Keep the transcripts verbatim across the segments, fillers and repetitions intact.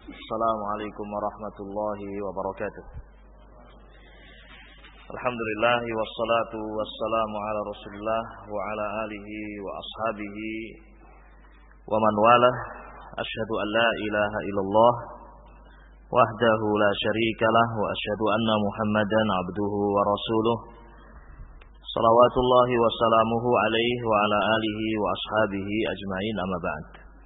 Assalamualaikum warahmatullahi wabarakatuh. Alhamdulillah wassalatu wassalamu ala Rasulillah wa ala alihi wa ashabihi wa man walah. Asyhadu an la ilaha illallah wahdahu la syarikalah wa asyhadu anna Muhammadan abduhu wa rasuluh. Salawatullahi wa salamuhu alaihi wa ala alihi wa ashabihi ajma'in, amma ba'd.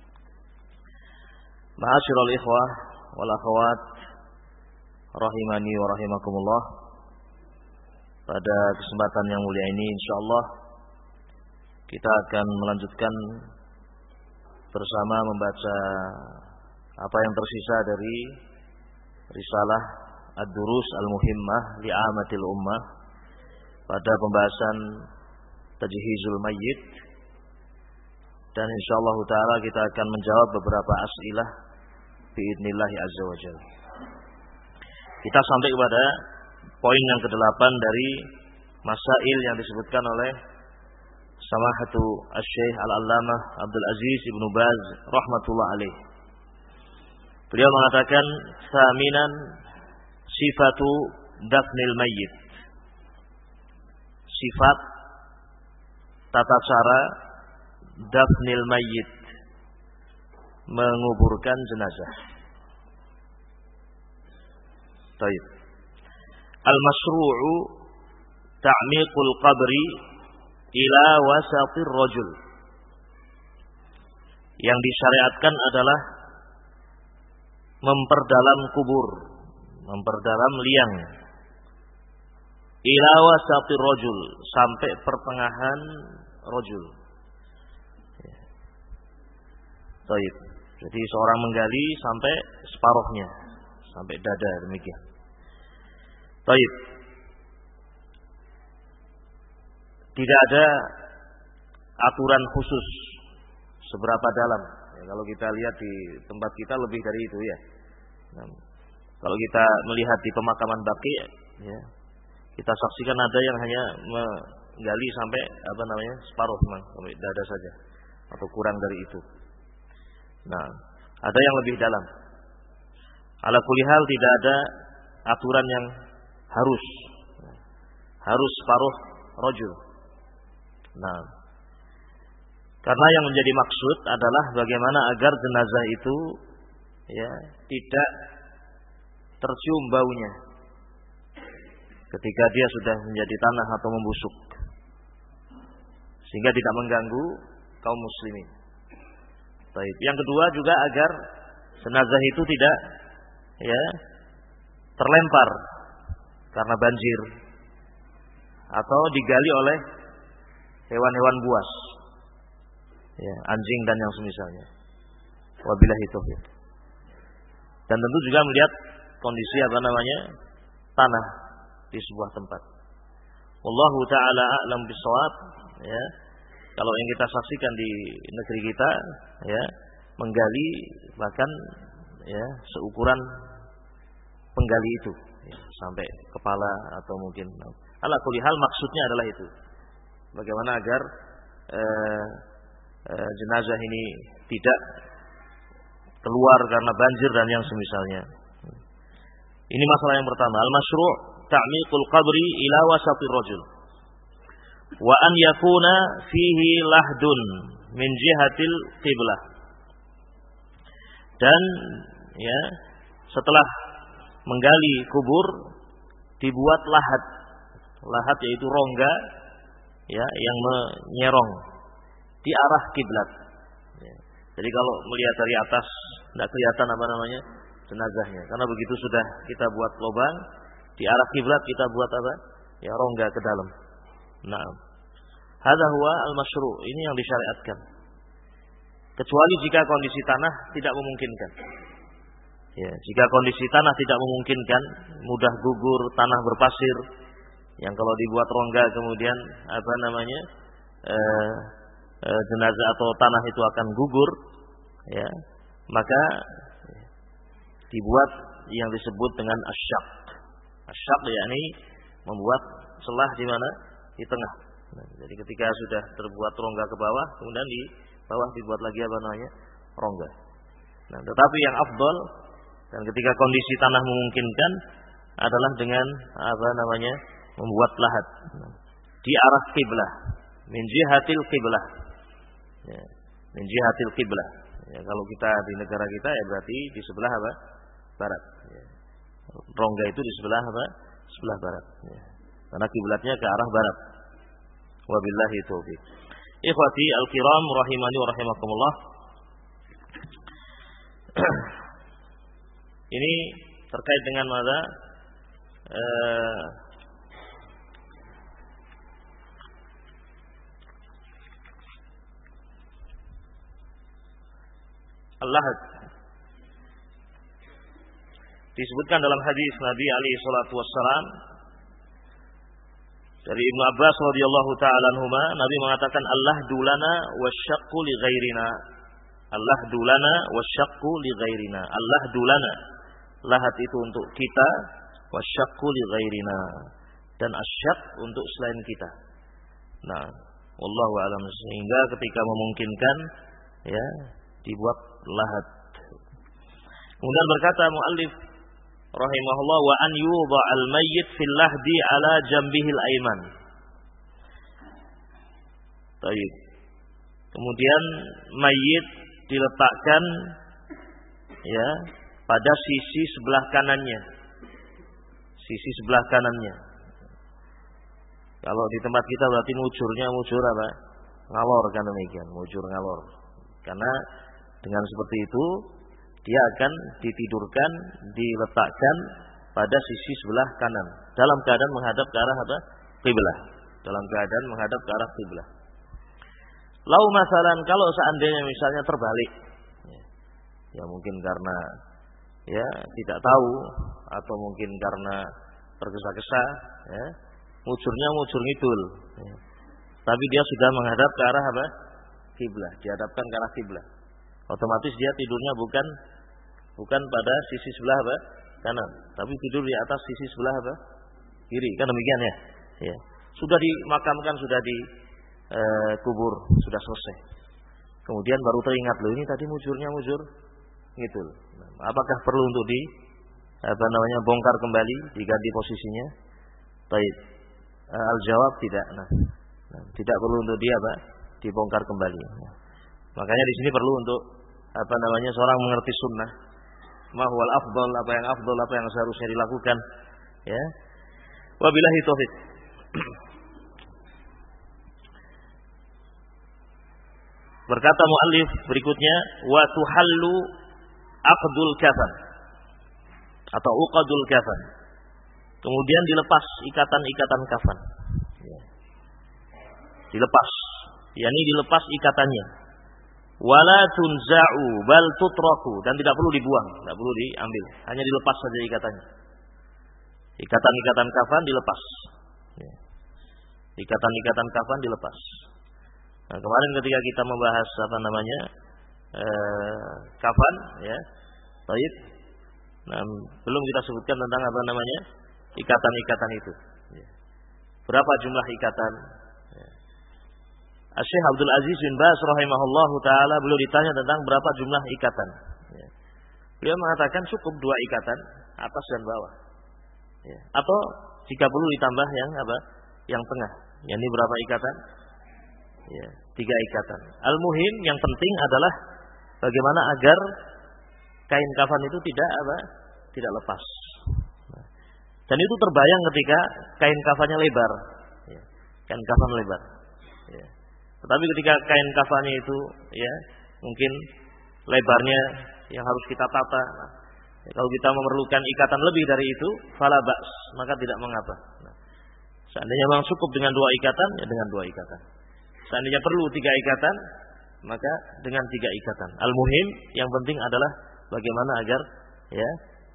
Ma'asyiral ikhwah wal akhwat rahimani wa rahimakumullah. Pada kesempatan yang mulia ini insyaallah kita akan melanjutkan bersama membaca apa yang tersisa dari risalah Ad-Durus Al-Muhimmah li'amatil ummah pada pembahasan Tajhizul Mayyit, dan insyaallah taala kita akan menjawab beberapa as'ilah biidznillah azza wajalla. Kita sampai kepada poin yang kedelapan dari masail yang disebutkan oleh Samahatu Asy-Syaikh Al-Allamah Abdul Aziz Ibnu Baz rahmatullah alaih. Beliau mengatakan saminan sifatu dafnil mayyit. Sifat tata cara dafnil mayyit, menguburkan jenazah. Baik. Al-masyru'u ta'miqul qabri ila wasatir rajul. Yang disyariatkan adalah memperdalam kubur, memperdalam liang, ila wasatir rajul, sampai pertengahan rajul. Baik. Jadi seorang menggali sampai separuhnya, sampai dada, demikian. Baik. Tidak ada aturan khusus seberapa dalam. Ya, kalau kita lihat di tempat kita lebih dari itu ya. Nah, kalau kita melihat di pemakaman Baqi, ya, kita saksikan ada yang hanya menggali sampai apa namanya separuh, memang sampai dada saja atau kurang dari itu. Nah, ada yang lebih dalam. Ala kulli hal tidak ada aturan yang harus harus separuh rajul. Nah, karena yang menjadi maksud adalah bagaimana agar jenazah itu ya tidak tercium baunya ketika dia sudah menjadi tanah atau membusuk, sehingga tidak mengganggu kaum muslimin. Baik. Yang kedua juga agar jenazah itu tidak ya terlempar karena banjir atau digali oleh hewan-hewan buas, ya, anjing dan yang semisalnya. Wabillahi taufiq. Dan tentu juga melihat kondisi apa namanya tanah di sebuah tempat. Wallahu taala a'lam bishawab. Ya. Kalau yang kita saksikan di negeri kita, ya, menggali bahkan ya seukuran penggali itu, ya, sampai kepala atau mungkin. Ala kulli hal maksudnya adalah itu. Bagaimana agar eh, eh, jenazah ini tidak keluar karena banjir dan yang semisalnya. Ini masalah yang pertama. Al-masyru' ta'miqul qabri ila wasatir rajul. Wa an yakuna fihi lahdun min jihatil qiblah. Dan ya, setelah menggali kubur dibuat lahat. Lahat yaitu rongga ya yang menyerong di arah kiblat. Ya. Jadi kalau melihat dari atas tidak kelihatan apa namanya jenazahnya, karena begitu sudah kita buat lubang di arah kiblat, kita buat apa? Ya, rongga ke dalam. Nah, hadza huwa al-masyru', ini yang disyariatkan. Kecuali jika kondisi tanah tidak memungkinkan. Ya, jika kondisi tanah tidak memungkinkan, mudah gugur, tanah berpasir, yang kalau dibuat rongga kemudian apa namanya eh, eh, jenazah atau tanah itu akan gugur, ya, maka dibuat yang disebut dengan asyaq. Asyaq yakni membuat celah di mana? Di tengah. Nah, jadi ketika sudah terbuat rongga ke bawah, kemudian di bawah dibuat lagi apa namanya? Rongga. Nah, tetapi yang afdal Dan ketika kondisi tanah memungkinkan adalah dengan apa namanya? Membuat lahat di arah kiblah, min jihatil kiblah. Ya, min jihatil kiblah. Ya, kalau kita di negara kita ya berarti di sebelah apa? Barat. Ya. Rongga itu di sebelah apa? Sebelah barat. Ya. Karena kiblatnya ke arah barat. Wabillahi taufiq. Ikhwati al-kiram rahimani wa rahimakumullah. Ini terkait dengan mana? Eh, Al-lahad disebutkan dalam hadis Nabi alaihi salatu wassalam dari Ibnu Abbas radhiyallahu taala anhuma, Nabi mengatakan al-lahdu lana wasyaqqu li ghairina. Al-lahdu lana wasyaqqu li ghairina. Al-lahdu lana, lahat itu untuk kita, wasyaqqu li ghairina, dan asyaq untuk selain kita. Nah, wallahu a'lam. Sehingga ketika memungkinkan ya dibuat lahat. Kemudian berkata muallif rahimahullah, wa an yudha'al mayyit fil lahdi ala jambihil ayman. Baik. Kemudian mayit diletakkan ya pada sisi sebelah kanannya. Sisi sebelah kanannya. Kalau di tempat kita berarti mujurnya mujur apa? Ngalor kan demikian, mujur ngalor. Karena dengan seperti itu dia akan ditidurkan, diletakkan pada sisi sebelah kanan dalam keadaan menghadap ke arah apa? Qiblah. Dalam keadaan menghadap ke arah qiblah. Lau masalan kalau seandainya misalnya terbalik, ya, ya mungkin karena ya tidak tahu atau mungkin karena tergesa-gesa, ya, mujurnya mujur ngidul, ya. Tapi dia sudah menghadap ke arah apa? Qiblah, dihadapkan ke arah qiblah. Otomatis dia tidurnya bukan bukan pada sisi sebelah apa? Kanan, tapi tidur di atas sisi sebelah apa? Kiri. Kan demikian ya? Ya. Sudah dimakamkan, sudah dikubur, e, sudah selesai. Kemudian baru teringat, loh ini tadi mujurnya mujur gitu. Nah, apakah perlu untuk di apa namanya bongkar kembali, diganti posisinya? Baik. E, al-jawab tidak. Nah, nah, tidak perlu untuk dia apa? Dibongkar kembali. Nah, makanya di sini perlu untuk apa namanya seorang mengerti sunnah, mahwal afdal, apa yang afdal, apa yang seharusnya dilakukan, ya. Wabillahi taufiq. Berkata muallif berikutnya, wa tuhallu aqdul kafan atau uqadul kafan. Kemudian dilepas ikatan-ikatan kafan. Ya. Dilepas, yakni dilepas ikatannya. Wala tunza'u bal tutraku, dan tidak perlu dibuang, tidak perlu diambil, hanya dilepas saja ikatannya. Ikatan-ikatan kafan dilepas. Ya. Ikatan-ikatan kafan dilepas. Nah, kemarin ketika kita membahas apa namanya eh, kafan, ya, baik. Nah, belum kita sebutkan tentang apa namanya ikatan-ikatan itu. Ya. Berapa jumlah ikatan? Ya. Syekh Abdul Aziz bin Baz rahimahullahu taala beliau ditanya tentang berapa jumlah ikatan. Ya. Beliau mengatakan cukup dua ikatan, atas dan bawah. Ya. Atau jika perlu ditambah yang apa? Yang tengah. Yang ini berapa ikatan? Ya, tiga ikatan. Al-muhim yang penting adalah bagaimana agar kain kafan itu tidak apa? Tidak lepas. Nah, dan itu terbayang ketika kain kafannya lebar. Ya. Kain kafan lebar. Ya. Tetapi ketika kain kafannya itu ya mungkin lebarnya yang harus kita tata. Nah, ya, kalau kita memerlukan ikatan lebih dari itu, fala ba's, maka tidak mengapa. Nah, seandainya memang cukup dengan dua ikatan, ya dengan dua ikatan. Seandainya perlu tiga ikatan, maka dengan tiga ikatan. Al-muhim yang penting adalah bagaimana agar ya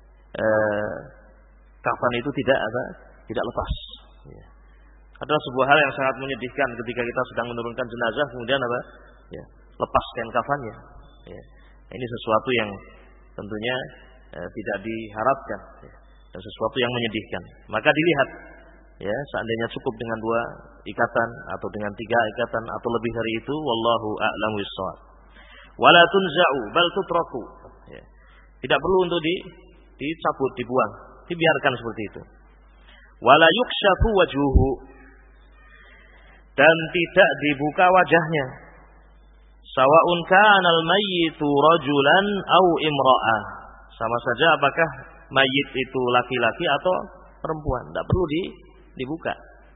eh, kafan itu tidak apa? Tidak lepas. Ya. Adalah sebuah hal yang sangat menyedihkan ketika kita sedang menurunkan jenazah kemudian apa? Ya, lepas kain kafannya. Ya. Ini sesuatu yang tentunya eh, tidak diharapkan, ya. Dan sesuatu yang menyedihkan. Maka dilihat, ya, seandainya cukup dengan dua ikatan atau dengan tiga ikatan atau lebih dari itu, wallahu a'lam bissawab. Wala tunza'u bal tutraku. Ya. Tidak perlu untuk di dicabut, dibuang, dibiarkan seperti itu. Wala yukshafu wajhuhu, dan tidak dibuka wajahnya. Sawa'un kana al-mayyitu rajulan aw imra'ah, sama saja apakah mayit itu laki-laki atau perempuan, tidak perlu di, dibuka.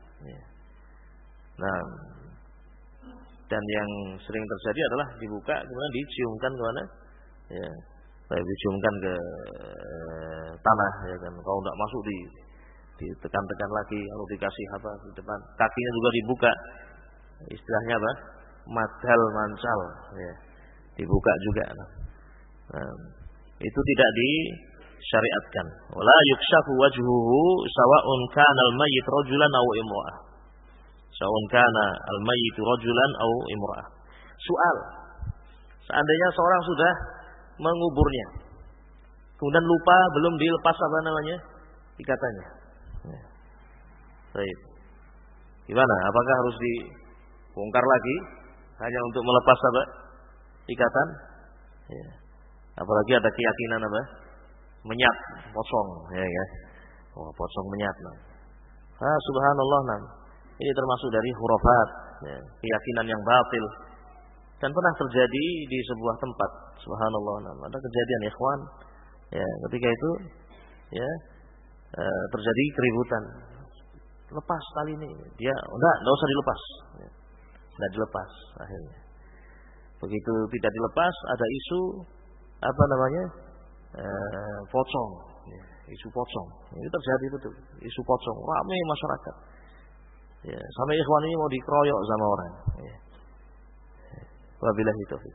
Nah, dan yang sering terjadi adalah dibuka kemudian diciumkan ke mana? Ya, baik diciumkan ke tanah, ya kan. Kalau tidak masuk di ditekan-tekan lagi, lalu dikasih apa di depan, kakinya juga dibuka. Istilahnya apa? Madhal mancal, ya. Dibuka juga. Nah, itu tidak disyariatkan. Wala yukshafu wajhuhu sawa'un kana al-mayyit rajulan aw imra'ah. Sawa'un kana al-mayyit rajulan aw imra'ah. Soal. Seandainya seorang sudah menguburnya, kemudian lupa belum dilepas apa namanya? Ikatannya. Ya. Baik. Gimana? Apakah harus dibongkar lagi hanya untuk melepas apa? Ikatan? Ya. Apalagi ada keyakinan apa? Menyat, pocong, ya ya. Oh, pocong menyat. Nah. Ah, subhanallah, nah. Ini termasuk dari hurufat, ya. Keyakinan yang batil. Dan pernah terjadi di sebuah tempat, subhanallah, nah. Ada kejadian ikhwan, ya, ketika itu, ya, e, terjadi keributan. Lepas tali ini, dia, enggak, enggak usah dilepas, ya. Enggak dilepas, akhirnya. Begitu tidak dilepas, ada isu apa namanya? E, pocong, ya, isu pocong. Ini terjadi betul, isu pocong, ramai masyarakat. Ya, sampai ikhwan ini mau dikeroyok sama orang. Ya. Wabillahi taufik.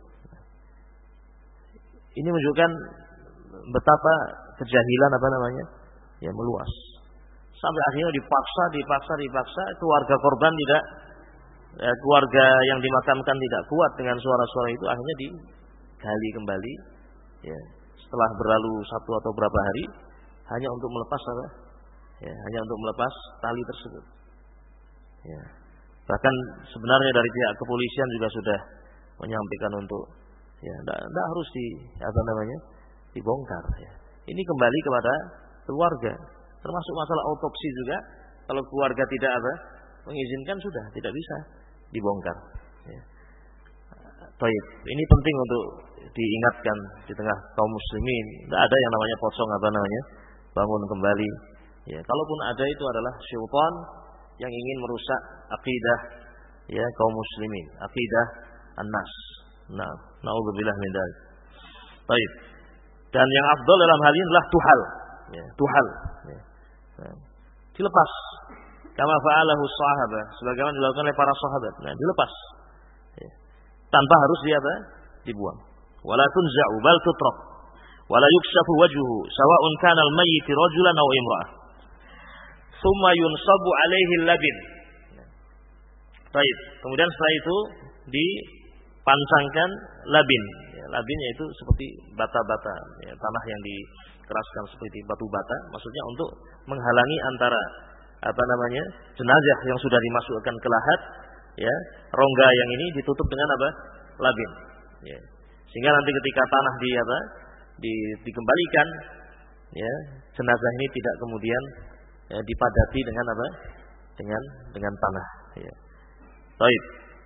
Ini menunjukkan betapa kejahilan apa namanya? Ya, meluas. Sampai akhirnya dipaksa, dipaksa, dipaksa, keluarga korban tidak, ya, keluarga yang dimakamkan tidak kuat dengan suara-suara itu, akhirnya digali kembali. Ya, setelah berlalu satu atau berapa hari, hanya untuk melepas apa? Ya, hanya untuk melepas tali tersebut. Ya. Bahkan sebenarnya dari pihak kepolisian juga sudah menyampaikan untuk, ya, tidak harus di apa namanya dibongkar. Ya. Ini kembali kepada keluarga. Termasuk masalah autopsi juga, kalau keluarga tidak apa mengizinkan, sudah tidak bisa dibongkar. Ya. Baik, ini penting untuk diingatkan di tengah kaum muslimin. Tidak ada yang namanya pocong apa namanya bangun kembali. Ya, kalaupun ada itu adalah syaitan yang ingin merusak akidah, ya, kaum muslimin, akidah an-nas. Nah, naudzubillah min dzalik. Baik. Dan yang afdal dalam hal ini adalah tuhal, ya, tuhal, ya. Nah, dilepas. Kama fa'alahu sahabat, sebagaimana dilakukan oleh para sahabat. Nah, dilepas. Ya. Tanpa harus dia apa? Dibuang. Wala tunza'u bal tutraq. Wala yukshafu wajhuhu sawa'un kana al-mayyit rajulan aw imra'ah. Tsumma yunsabu 'alaihi al-labin. Baik, kemudian setelah itu dipancangkan labin. Ya, labin yaitu seperti bata-bata, ya, tanah yang dikeraskan seperti batu bata, maksudnya untuk menghalangi antara apa namanya jenazah yang sudah dimasukkan ke lahat, ya, rongga yang ini ditutup dengan apa? Labin. Ya. Sehingga nanti ketika tanah di apa? Di, dikembalikan, ya, jenazah ini tidak kemudian, ya, dipadati dengan apa? Dengan dengan tanah. Ya. Baik.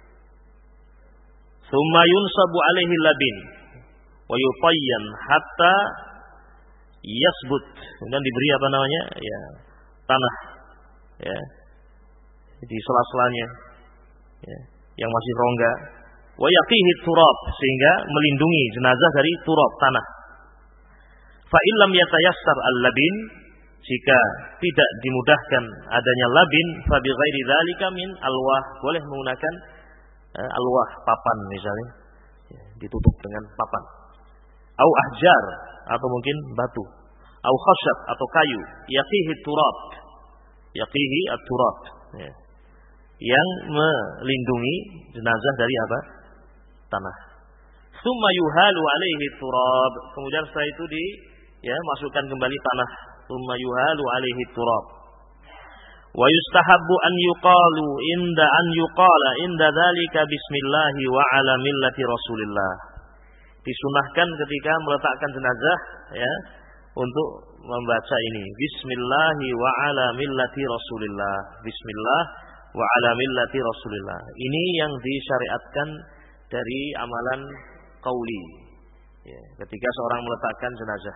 Tsumma yunsabu 'alaihi labin wa yutayyan hatta yasbut. Kemudian diberi apa namanya? Ya, tanah, ya, di sela-selanya, ya, yang masih rongga. Wa yaqihi turab, sehingga melindungi jenazah dari turab, tanah. Fa illam yatayassar al-labin, jika tidak dimudahkan adanya labin, fa bi ghairi dzalika min alwah, boleh menggunakan eh, alwah, papan misalnya, ya, ditutup dengan papan. Au ahjar, atau mungkin batu. Au khashab, atau kayu. Yaqihi turab, yaqihi at-turab, ya, yang melindungi jenazah dari apa? Tanah. Tsumma yuhalu 'alaihi turab, kemudian setelah itu di, ya, masukkan kembali tanah. Tsumma yuhalu 'alaihi turab. Wa yustahabbu an yuqalu inda an yuqala inda dzalika bismillah wa 'ala millati Rasulillah. Disunahkan ketika meletakkan jenazah, ya, untuk membaca ini. Bismillahi wa ala millati Rasulillah. Bismillah wa ala millati Rasulillah. Ini yang disyariatkan dari amalan qauli. Ya, ketika seorang meletakkan jenazah.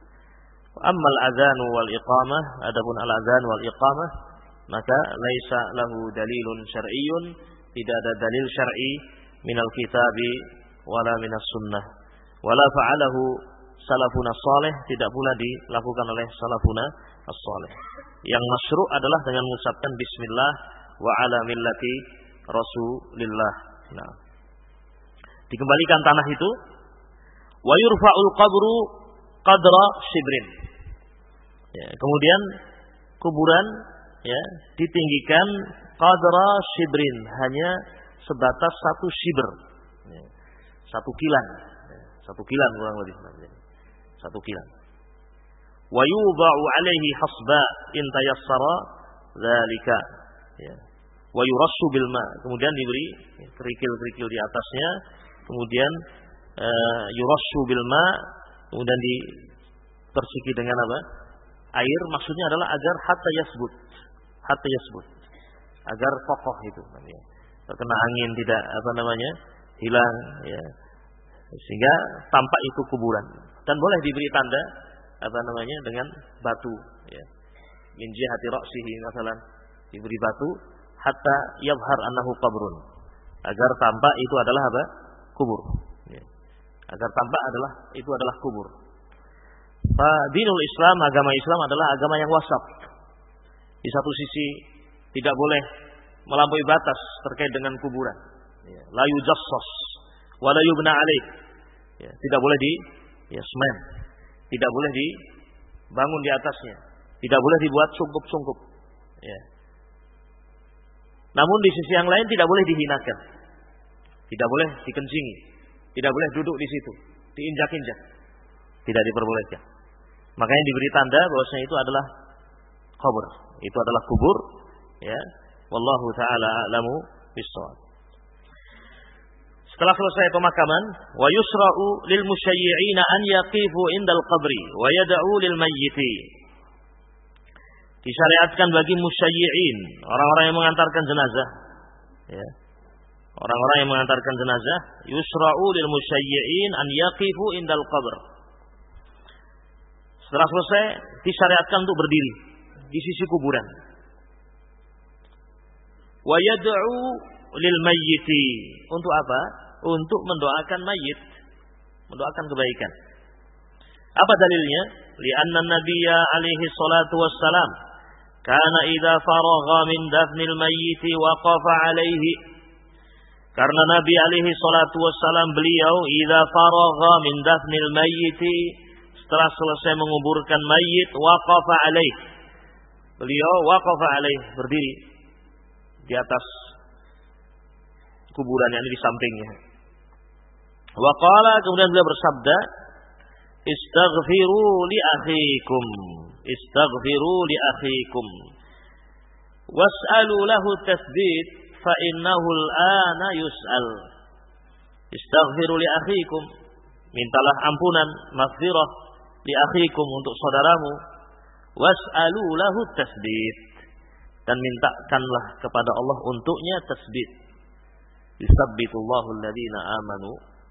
Ammal adzan wal iqamah, adapun al adzan wal iqamah, maka laisa lahu dalilun syar'iyyun, tidak ada dalil syar'i minal kitabi wala minas sunnah. Wala fa'alahu salafuna salih, tidak pula dilakukan oleh salafuna as-salih. Yang masyru' adalah dengan mengucapkan bismillah wa ala millati Rasulillah. Nah, dikembalikan tanah itu, wa yurfa'ul qabru qadra shibrin. Ya, kemudian kuburan ya ditinggikan qadra shibrin, hanya sebatas satu shibr. Ya, satu kilan. Ya, satu kilan kurang lebih. Satu kilan. Wa yudha'u 'alaihi hasba in tayassara dzalika. Ya. Wa yurassu bil ma, kemudian diberi kerikil-kerikil di atasnya, kemudian uh, yurassu bil ma, kemudian dipersiki dengan apa? Air, maksudnya adalah agar hatta yasbut. Hatta yasbut. Agar kokoh itu namanya. Terkena angin tidak apa namanya? hilang ya. Sehingga tampak itu kuburan. Dan boleh diberi tanda apa namanya? dengan batu ya. Min jihati ra'sihi masalan, diberi batu hatta yabhar annahu qabrun, agar tampak itu adalah apa? kubur ya. Agar tampak adalah itu adalah kubur. Fa dinul Islam, agama Islam adalah agama yang wasat. Di satu sisi tidak boleh melampaui batas terkait dengan kuburan ya. La yujassas wa la yubna alaih ya. Tidak boleh di ya semen, tidak boleh dibangun di atasnya, tidak boleh dibuat sungkup-sungkup ya. Namun di sisi yang lain tidak boleh dihinakan, tidak boleh dikencingi, tidak boleh duduk di situ, diinjak-injak, tidak diperbolehkan. Makanya diberi tanda bahwasanya itu adalah kubur, itu adalah kubur, ya. Wallahu taala a'lamu bis-shawab. Setelah selesai pemakaman, wa yusra'u lil musyayyi'ina an yaqifu indal qabri wa yad'u lil mayyiti. Disyariatkan bagi musyayyi'in, orang-orang yang mengantarkan jenazah ya. Orang-orang yang mengantarkan jenazah, yusra'u lil musyayyi'in an yaqifu indal qabr. Setelah selesai disyariatkan untuk berdiri di sisi kuburan. Wa yad'u lil mayyiti. Untuk apa? Untuk mendoakan mayit, mendoakan kebaikan. Apa dalilnya? Li'anna nabiyya alaihi salatu wassalam kana idza faragha min dafnil mayyiti waqafa alaihi. Karena Nabi alaihi salatu wassalam beliau idza faragha min dafnil mayyiti, setelah selesai menguburkan mayit, waqafa alaihi. Beliau waqafa alaihi, berdiri di atas kuburan yang di sampingnya. Wa qala, kemudian beliau bersabda, istaghfiru li akhikum, istaghfiru li akhikum was'alu lahu tathbit fa innahu al-ana yus'al. Istaghfiru li akhikum, mintalah ampunan, maghfirah li akhikum, untuk saudaramu, was'alu lahu tathbit, dan mintakanlah kepada Allah untuknya tasbit. Yusabbitullahu alladhina amanu.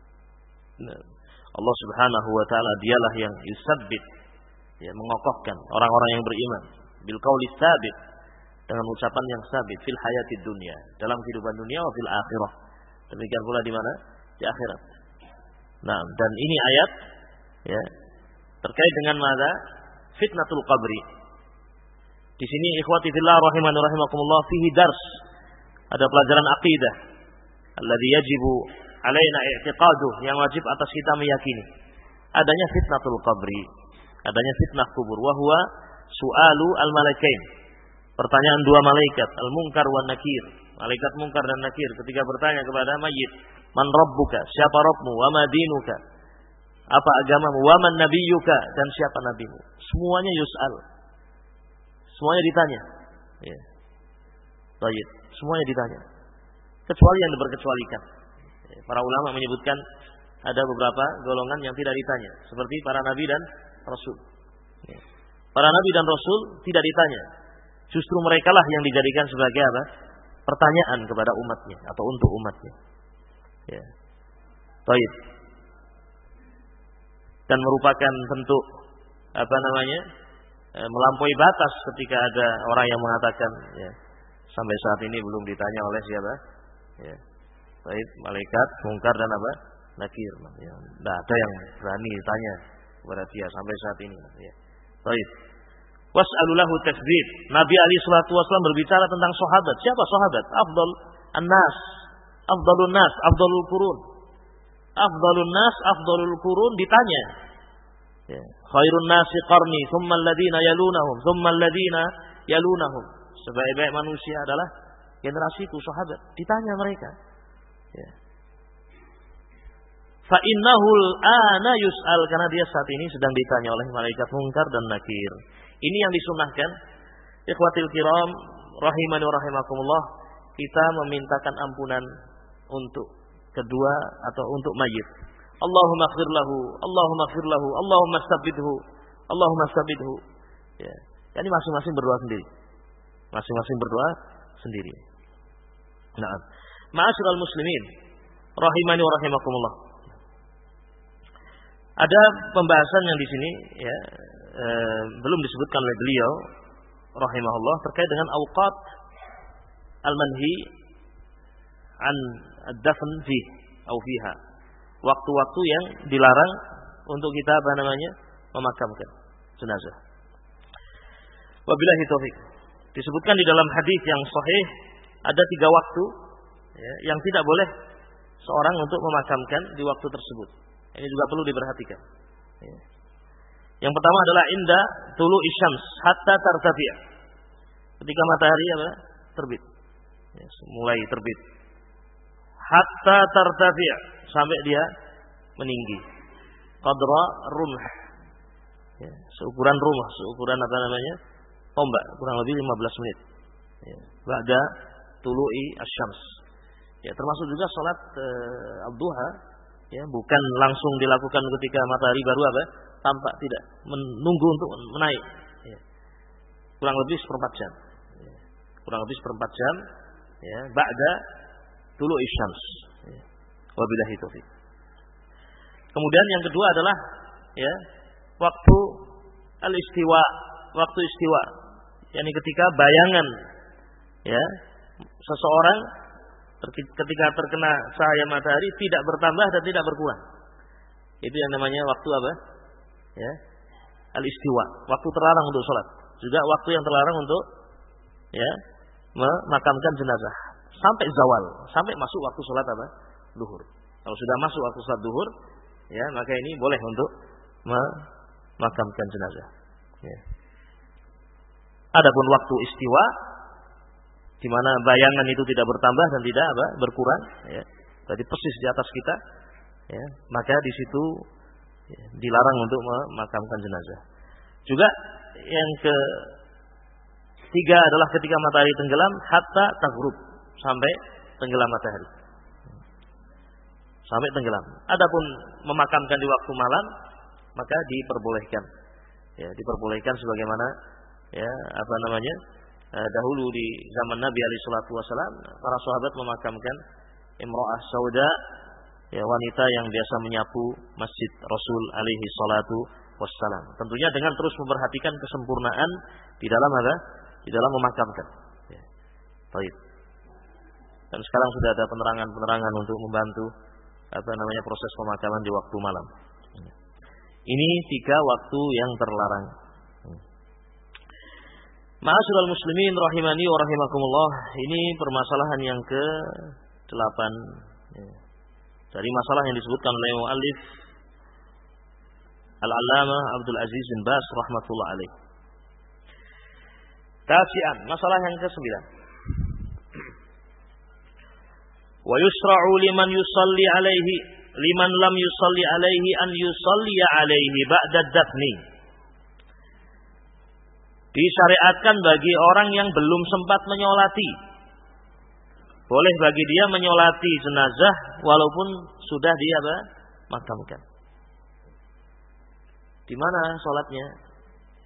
Allah Subhanahu wa taala dialah yang yusabbit, ya, mengokohkan orang-orang yang beriman bil qauli tsabit, dengan ucapan yang sabit fil hayatid dunya, dalam kehidupan dunia, wa fil akhirah, demikian pula di mana? Di akhirat. Nah, dan ini ayat ya terkait dengan mana? Fitnatul qabri. Di sini ikhwati fillah rahimani rahimakumullah, fihi dars, ada pelajaran akidah alladzi yajibu alaina i'tiqaduh, yang wajib atas kita meyakini adanya fitnatul qabri, adanya fitnah kubur. Wa huwa su'alu al-malaikain, pertanyaan dua malaikat, al-munkar wan nakir, malaikat munkar dan nakir, ketika bertanya kepada mayit, man rabbuka, siapa Rabbmu, wa ma dinuka, apa agamamu, wa man nabiyyuka, dan siapa nabimu. Semuanya yus'al, semuanya ditanya ya. Baik, semuanya ditanya, kecuali yang diperkecualikan. Para ulama menyebutkan ada beberapa golongan yang tidak ditanya, seperti para nabi dan rasul. Para nabi dan rasul tidak ditanya. Justru merekalah yang dijadikan sebagai apa? Pertanyaan kepada umatnya atau untuk umatnya. Ya. Baik. Dan merupakan bentuk apa namanya? E, melampaui batas ketika ada orang yang mengatakan ya, sampai saat ini belum ditanya oleh siapa? Ya. Baik, malaikat, mungkar dan apa? Nakir. Ya. Tidak ada yang berani ditanya kepada dia sampai saat ini. Ya. Baik. Was'alulahu tasbih. Nabi alaihi salatu wasallam berbicara tentang sahabat. Siapa sahabat? Afdal an-nas, afdalun nas, afdalul qurun. Afdalun nas, afdalul qurun ditanya. Ya. Khairun nasi qarni, thumma alladhina yalunahum, thumma alladhina yalunahum. Sebaik-baik manusia adalah generasiku sahabat. Ditanya mereka. Ya. Fa innahul ana yus'al, karena dia saat ini sedang ditanya oleh malaikat mungkar dan nakir. Ini yang disunahkan, ikhwatil kiram rahimani wa rahimakumullah, kita memintakan ampunan untuk kedua atau untuk mayit. Allahumma ighfir lahu, Allahumma ighfir lahu, Allahumma stabidhu, Allahumma stabidhu. Ya. Jadi masing-masing berdoa sendiri. Masing-masing berdoa sendiri. Nah, ma'asyiral muslimin rahimani wa rahimakumullah. Ada pembahasan yang di sini ya e, belum disebutkan oleh beliau rahimahullah terkait dengan awqat al-manhi an ad-dafn fi atau fiha. Waktu-waktu yang dilarang untuk kita apa namanya? Memakamkan jenazah. Wabillahi taufik. Disebutkan di dalam hadis yang sahih ada tiga waktu ya, yang tidak boleh seorang untuk memakamkan di waktu tersebut. Ini juga perlu diperhatikan. Ya. Yang pertama adalah inda tulu isyams hatta tartafi'. Ketika matahari apa? Terbit. Ya, mulai terbit. Hatta tartafi' sampai dia meninggi. Qadra rumh. Ya, seukuran rumah, seukuran apa namanya? Tombak, kurang lebih lima belas menit. Ya, ba'da tulu'i asyams. Ya, termasuk juga salat uh, ad-duha. Ya, bukan langsung dilakukan ketika matahari baru apa? Tampak, tidak, menunggu untuk menaik. Ya. Kurang lebih seperempat jam. Ya. Kurang lebih seperempat jam. Ya, ba'da tulu'i syams. Ya. Wabillahi taufik. Kemudian yang kedua adalah ya, waktu al-istiwa, waktu istiwa. yakni ketika bayangan ya seseorang ketika terkena cahaya matahari tidak bertambah dan tidak berkurang. Itu yang namanya waktu apa? Ya, al-istiwa, waktu terlarang untuk sholat. Juga waktu yang terlarang untuk ya memakamkan jenazah sampai zawal, sampai masuk waktu sholat apa? Duhur. Kalau sudah masuk waktu sholat duhur, ya maka ini boleh untuk memakamkan jenazah. Ya. Adapun waktu istiwa, di mana bayangan itu tidak bertambah dan tidak apa berkurang, ya, berarti persis di atas kita, ya, maka di situ ya, dilarang untuk memakamkan jenazah. Juga yang ketiga adalah ketika matahari tenggelam hatta taghrub, sampai tenggelam matahari, sampai tenggelam. Adapun memakamkan di waktu malam, maka diperbolehkan, ya, diperbolehkan sebagaimana ya apa namanya eh, dahulu di zaman Nabi alaihi salatu wasallam para sahabat memakamkan imra'ah sauda, ya wanita yang biasa menyapu masjid Rasul alaihi salatu wassalam. Tentunya dengan terus memperhatikan kesempurnaan di dalam apa? Di dalam memakamkan. Ya. Baik. Dan sekarang sudah ada penerangan-penerangan untuk membantu apa namanya proses pemakaman di waktu malam. Ini tiga waktu yang terlarang. Ma'asyiral muslimin rahimani wa rahimakumullah, ini permasalahan yang ke delapan ya. Dari masalah yang disebutkan oleh muallif Al-Allamah Abdul Aziz bin Baz rahmatullah alaih. Tasi'an, masalah yang ke sembilan. Wa yusra'u liman yusalli alaihi liman lam yusalli alaihi an yusalli alaihi ba'da dafni. Disyariatkan bagi orang yang belum sempat menyolati, boleh bagi dia menyolati jenazah walaupun sudah dia apa? Makamkan. Di mana sholatnya?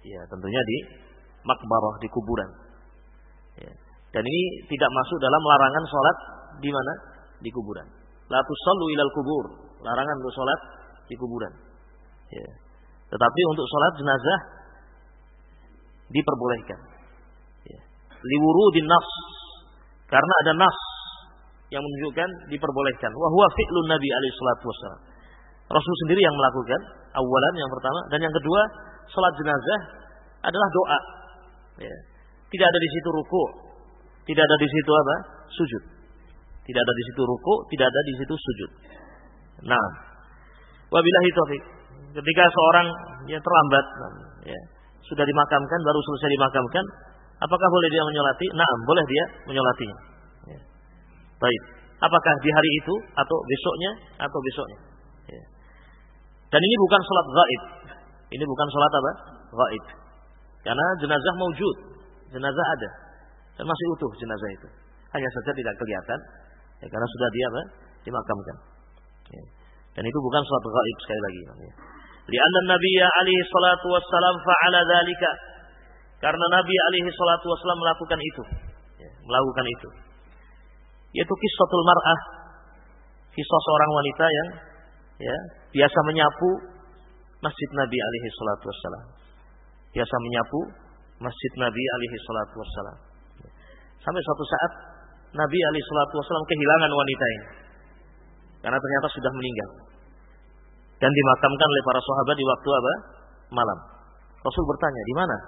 Ya, tentunya di makbarah, di kuburan. Ya. Dan ini tidak masuk dalam larangan sholat di mana? Di kuburan. La tusallu ilal kubur, larangan untuk sholat di kuburan. Ya. Tetapi untuk sholat jenazah diperbolehkan. Ya. Liwurudin nas, karena ada nas yang menunjukkan diperbolehkan. Wa huwa fi'lun Nabi alaihi salatu wassalam. Rasul sendiri yang melakukan, awalan yang pertama, dan yang kedua, sholat jenazah adalah doa. Ya. Tidak ada di situ ruku, tidak ada di situ apa? Sujud. Tidak ada di situ ruku, tidak ada di situ sujud. Nah, wabillahi taufik. Ketika seorang yang terlambat, ya, sudah dimakamkan, baru selesai dimakamkan, apakah boleh dia menyolati? Nah, boleh dia menyolatinya. Ya. Baik. Apakah di hari itu atau besoknya atau besoknya? Ya. Dan ini bukan sholat gaib. Ini bukan sholat apa? Gaib. Karena jenazah maujud, jenazah ada, dan masih utuh jenazah itu. Hanya saja tidak kelihatan, ya, karena sudah dia apa? Dimakamkan. Ya. Dan itu bukan sholat gaib sekali lagi. Ya. Lianna Nabiya alaihi salatu wassalam fa'ala dzalika. Karena Nabi alaihi salatu wassalam melakukan itu. Ya, melakukan itu. Yaitu qissatul mar'ah. Kisah seorang wanita yang ya, biasa menyapu masjid Nabi alaihi salatu wassalam. Biasa menyapu masjid Nabi alaihi salatu wassalam. Sampai suatu saat Nabi alaihi salatu wassalam kehilangan wanita ini. Karena ternyata sudah meninggal. Dan dimakamkan oleh para sahabat di waktu apa? Malam. Rasul bertanya, di mana?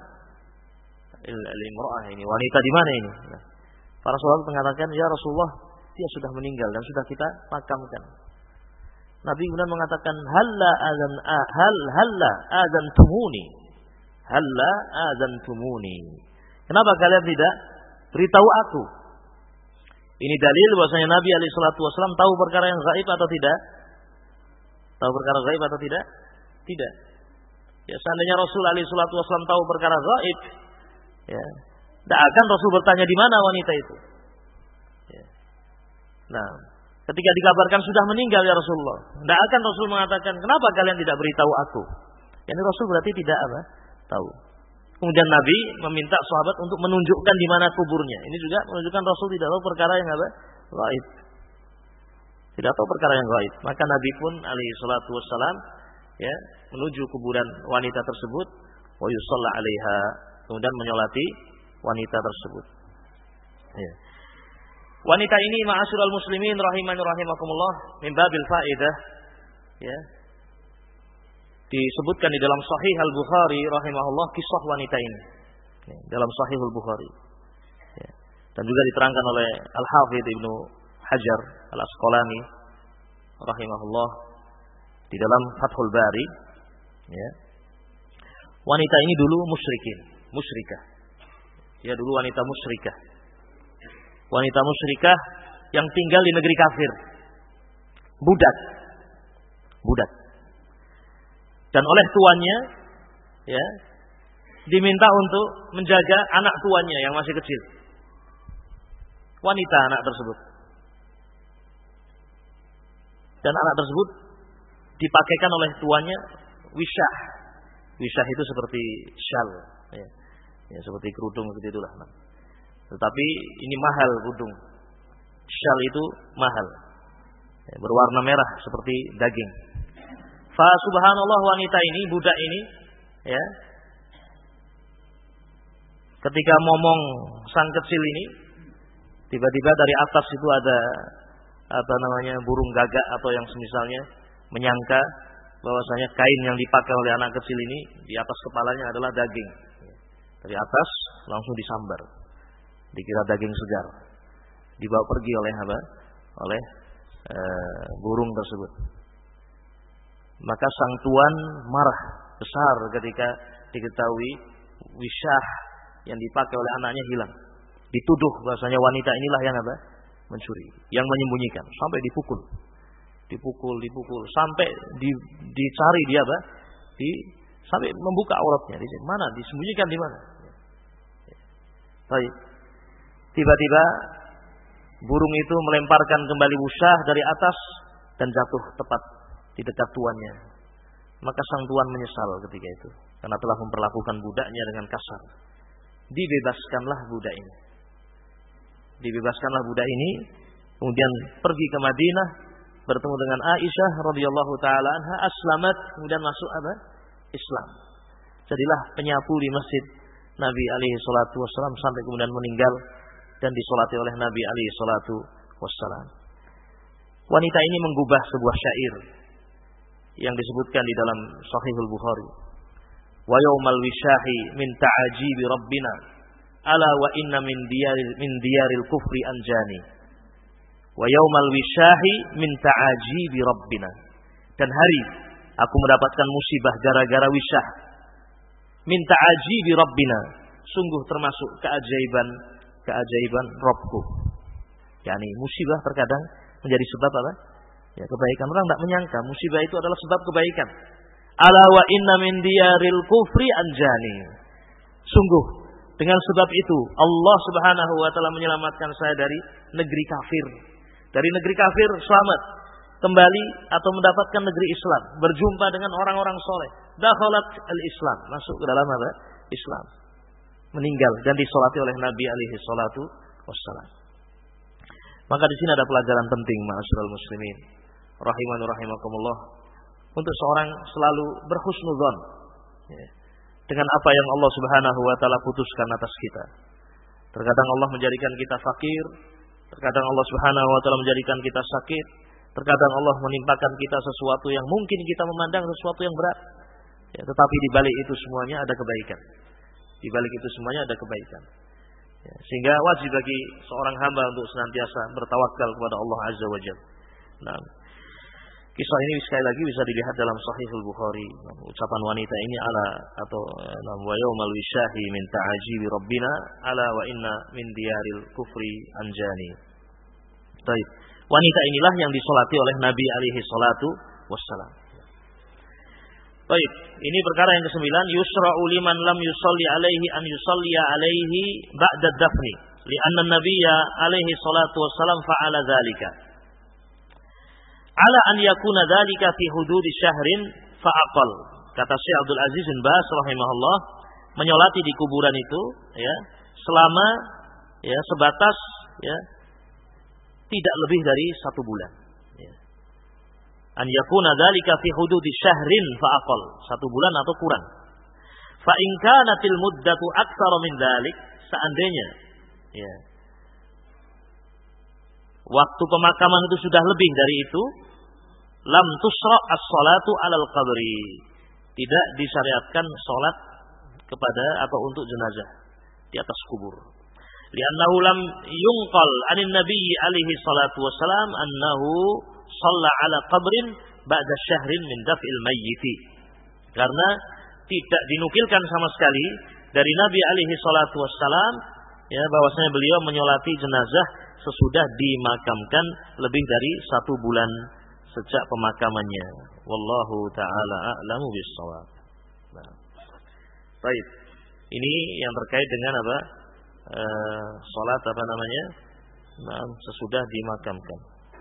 Al-imra'ah ini, wanita di mana ini? Nah, para sahabat mengatakan, ya Rasulullah, dia sudah meninggal dan sudah kita makamkan. Nabi kemudian mengatakan, halla adzan hal halla adzantumuni. Halla adzantumuni. Kenapa kalian tidak beritahu aku? Ini dalil bahwasanya Nabi alaihi salatu wasallam tahu perkara yang gaib atau tidak? Tahu perkara gaib atau tidak? Tidak. Ya, seandainya Rasul alaihi salatu wasallam tahu perkara gaib, ya, tidak akan Rasul bertanya di mana wanita itu. Ya. Nah, ketika dikabarkan sudah meninggal ya Rasulullah, tidak akan Rasul mengatakan kenapa kalian tidak beritahu aku. Yani Rasul berarti tidak apa? Tahu. Kemudian Nabi meminta sahabat untuk menunjukkan di mana kuburnya. Ini juga menunjukkan Rasul tidak tahu perkara yang apa? Gaib. Tidak tahu perkara yang gaib. Maka Nabi pun alaihi salatu wassalam ya, menuju kuburan wanita tersebut, wa yusalla 'alaiha, kemudian menyolati wanita tersebut. Ya. Wanita ini ma'asyiral muslimin rahimani rahimakumullah, min babil faidah, ya. Disebutkan di dalam Sahih Al-Bukhari rahimahullah kisah wanita ini. Ya, dalam Sahih Al-Bukhari. Ya. Dan juga diterangkan oleh Al-Hafidz Ibnu Hajar Al-Asqalani rahimahullah di dalam Fathul Bari. Ya. Wanita ini dulu musyrikin, musyrikah. Ya, dulu wanita musyrikah. Wanita musyrikah yang tinggal di negeri kafir. Budak. Budak. Dan oleh tuannya ya, diminta untuk menjaga anak tuannya yang masih kecil. Wanita anak tersebut. Dan anak tersebut dipakaikan oleh tuannya wisyah. Wisyah itu seperti syal, ya. Ya, seperti kerudung seperti itulah. Tetapi ini mahal kerudung. Syal itu mahal. Ya, berwarna merah seperti daging. Fa subhanallah, wanita ini, budak ini, ya, ketika momong sang kecil ini, tiba-tiba dari atas itu ada apa namanya burung gagak atau yang semisalnya, menyangka bahwasanya kain yang dipakai oleh anak kecil ini di atas kepalanya adalah daging. Dari atas langsung disambar, dikira daging segar, dibawa pergi oleh apa? Oleh e, burung tersebut. Maka sang tuan marah besar ketika diketahui wisyah yang dipakai oleh anaknya hilang. Dituduh bahwasanya wanita inilah yang apa? Mencuri, yang menyembunyikan, sampai dipukul. Dipukul, dipukul sampai di, dicari dia apa? Di sampai membuka auratnya. Di mana? Disembunyikan di mana? Baik. Tiba-tiba burung itu melemparkan kembali wisyah dari atas dan jatuh tepat di dekat tuannya. Maka sang tuan menyesal ketika itu. karena telah memperlakukan budaknya dengan kasar. Dibebaskanlah budak ini. Dibebaskanlah budak ini, kemudian pergi ke Madinah, bertemu dengan Aisyah radhiyallahu taala anha, aslamat, kemudian masuk apa? Islam. Jadilah penyapu di masjid Nabi alaihi salatu wassalam sampai kemudian meninggal dan disolati oleh Nabi alaihi salatu wassalam. Wanita ini menggubah sebuah syair yang disebutkan di dalam Sahihul Bukhari. Wa yaumal wishahi min ta'ajibi rabbina ala wa inna min diyaril min diyaril kufri anjani. Wa yaumal wishahi min ta'ajibi rabbina. Dan hari aku mendapatkan musibah gara-gara wisyah. Min ta'ajibi rabbina. Sungguh termasuk keajaiban keajaiban Rabbku. Yani musibah terkadang menjadi sebab apa? Ya, kebaikan. Orang tidak menyangka musibah itu adalah sebab kebaikan. Ala wa inna min diyaril kufri anjani. Sungguh dengan sebab itu Allah Subhanahu wa taala menyelamatkan saya dari negeri kafir. Dari negeri kafir selamat kembali atau mendapatkan negeri Islam, berjumpa dengan orang-orang soleh. Dakhalat al-Islam, masuk ke dalam apa? Islam. Meninggal dan disolati oleh Nabi alaihi salatu wassalam. Maka di sini ada pelajaran penting, ma'asyiral muslimin, rahimani rahimakumullah, untuk seorang selalu berhusnudzon ya, dengan apa yang Allah Subhanahu wa taala putuskan atas kita. Terkadang Allah menjadikan kita fakir, terkadang Allah Subhanahu wa taala menjadikan kita sakit, terkadang Allah menimpakan kita sesuatu yang mungkin kita memandang sesuatu yang berat. Ya, tetapi di balik itu semuanya ada kebaikan. Di balik itu semuanya ada kebaikan. Ya, sehingga wajib bagi seorang hamba untuk senantiasa bertawakal kepada Allah Azza wa Jalla. Nah, kisah ini sekali lagi bisa dilihat dalam Sahihul Bukhari. Nah, ucapan wanita ini ala atau wa yaumal wishahi min ta'ajibi rabbina ala wa inna min diyaril kufri anjani. Baik. Wanita inilah yang disolati oleh Nabi alaihi salatu wassalam. Baik, ini perkara yang kesembilan, yusra'u liman lam yusalli alaihi an yusalliya alaihi ba'da dafni, li'anna nabiyya alaihi salatu wassalam fa'ala dzalika. Ala an yakuna dzalika fi hududi syahrin fa'aqal. Kata Syekh Abdul Aziz bin Baz rahimahullah, menyolati di kuburan itu ya, selama ya sebatas ya tidak lebih dari satu bulan. Ya. An yakuna dzalika fi hududi syahrin fa aqall, satu bulan atau kurang. Fa in kanatil muddatu aktsara min dzalik, seandainya ya waktu pemakaman itu sudah lebih dari itu, lam tusra as-salatu 'alal qabri, tidak disyariatkan salat kepada atau untuk jenazah di atas kubur. Li'annahu lam yunqal 'anin nabiy alaihi salatu wassalam annahu shalla 'ala qabrin ba'da syahrin min daf'il mayyiti. Karena tidak dinukilkan sama sekali dari Nabi alaihi salatu wassalam ya bahwasanya beliau menyolati jenazah sesudah dimakamkan lebih dari satu bulan sejak pemakamannya. Wallahu taala a'lamu bis-shawab. Nah. Baik. Ini yang terkait dengan apa? E, salat apa namanya? Nah, sesudah dimakamkan.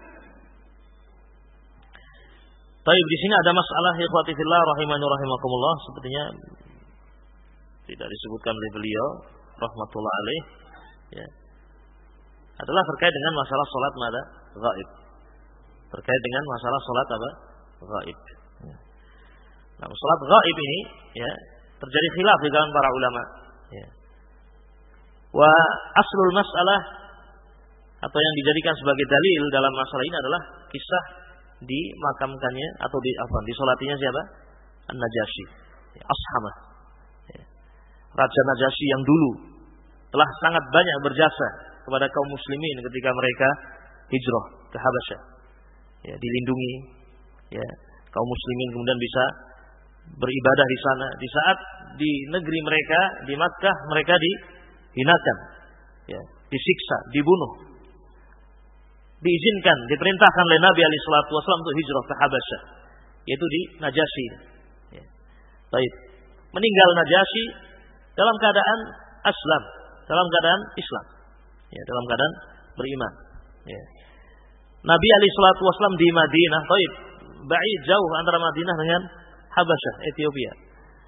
Baik, di sini ada masalah ikhwati fillah rahimani rahimakumullah, sepertinya tidak disebutkan oleh beliau rahmatullah alaih ya. Adalah terkait dengan masalah salat mada ghaib. Terkait dengan masalah salat apa? Ghaib. Ya. Nah, salat ghaib ini ya terjadi khilaf di kalangan para ulama ya. Wa aslul masalah atau yang dijadikan sebagai dalil dalam masalah ini adalah kisah dimakamkannya atau di apa disolatinya siapa? An-Najasyi, ya, Ashamah. Ya. Raja Najasyi yang dulu telah sangat banyak berjasa kepada kaum muslimin ketika mereka hijrah ke Habasyah. Ya, dilindungi ya, kaum muslimin kemudian bisa beribadah di sana. Di saat di negeri mereka di Makkah mereka dihinakan, ya, disiksa, dibunuh. Diizinkan, diperintahkan oleh Nabi alaihi salatu wasallam untuk hijrah ke Habasyah, yaitu di Najasyi. Ya. Baik. Meninggal Najasyi dalam keadaan aslam, dalam keadaan Islam. Ya, dalam keadaan beriman. Ya. Nabi alaihi salatu wasallam di Madinah, baik, ba'id jauh antara Madinah dengan Habasyah, Ethiopia.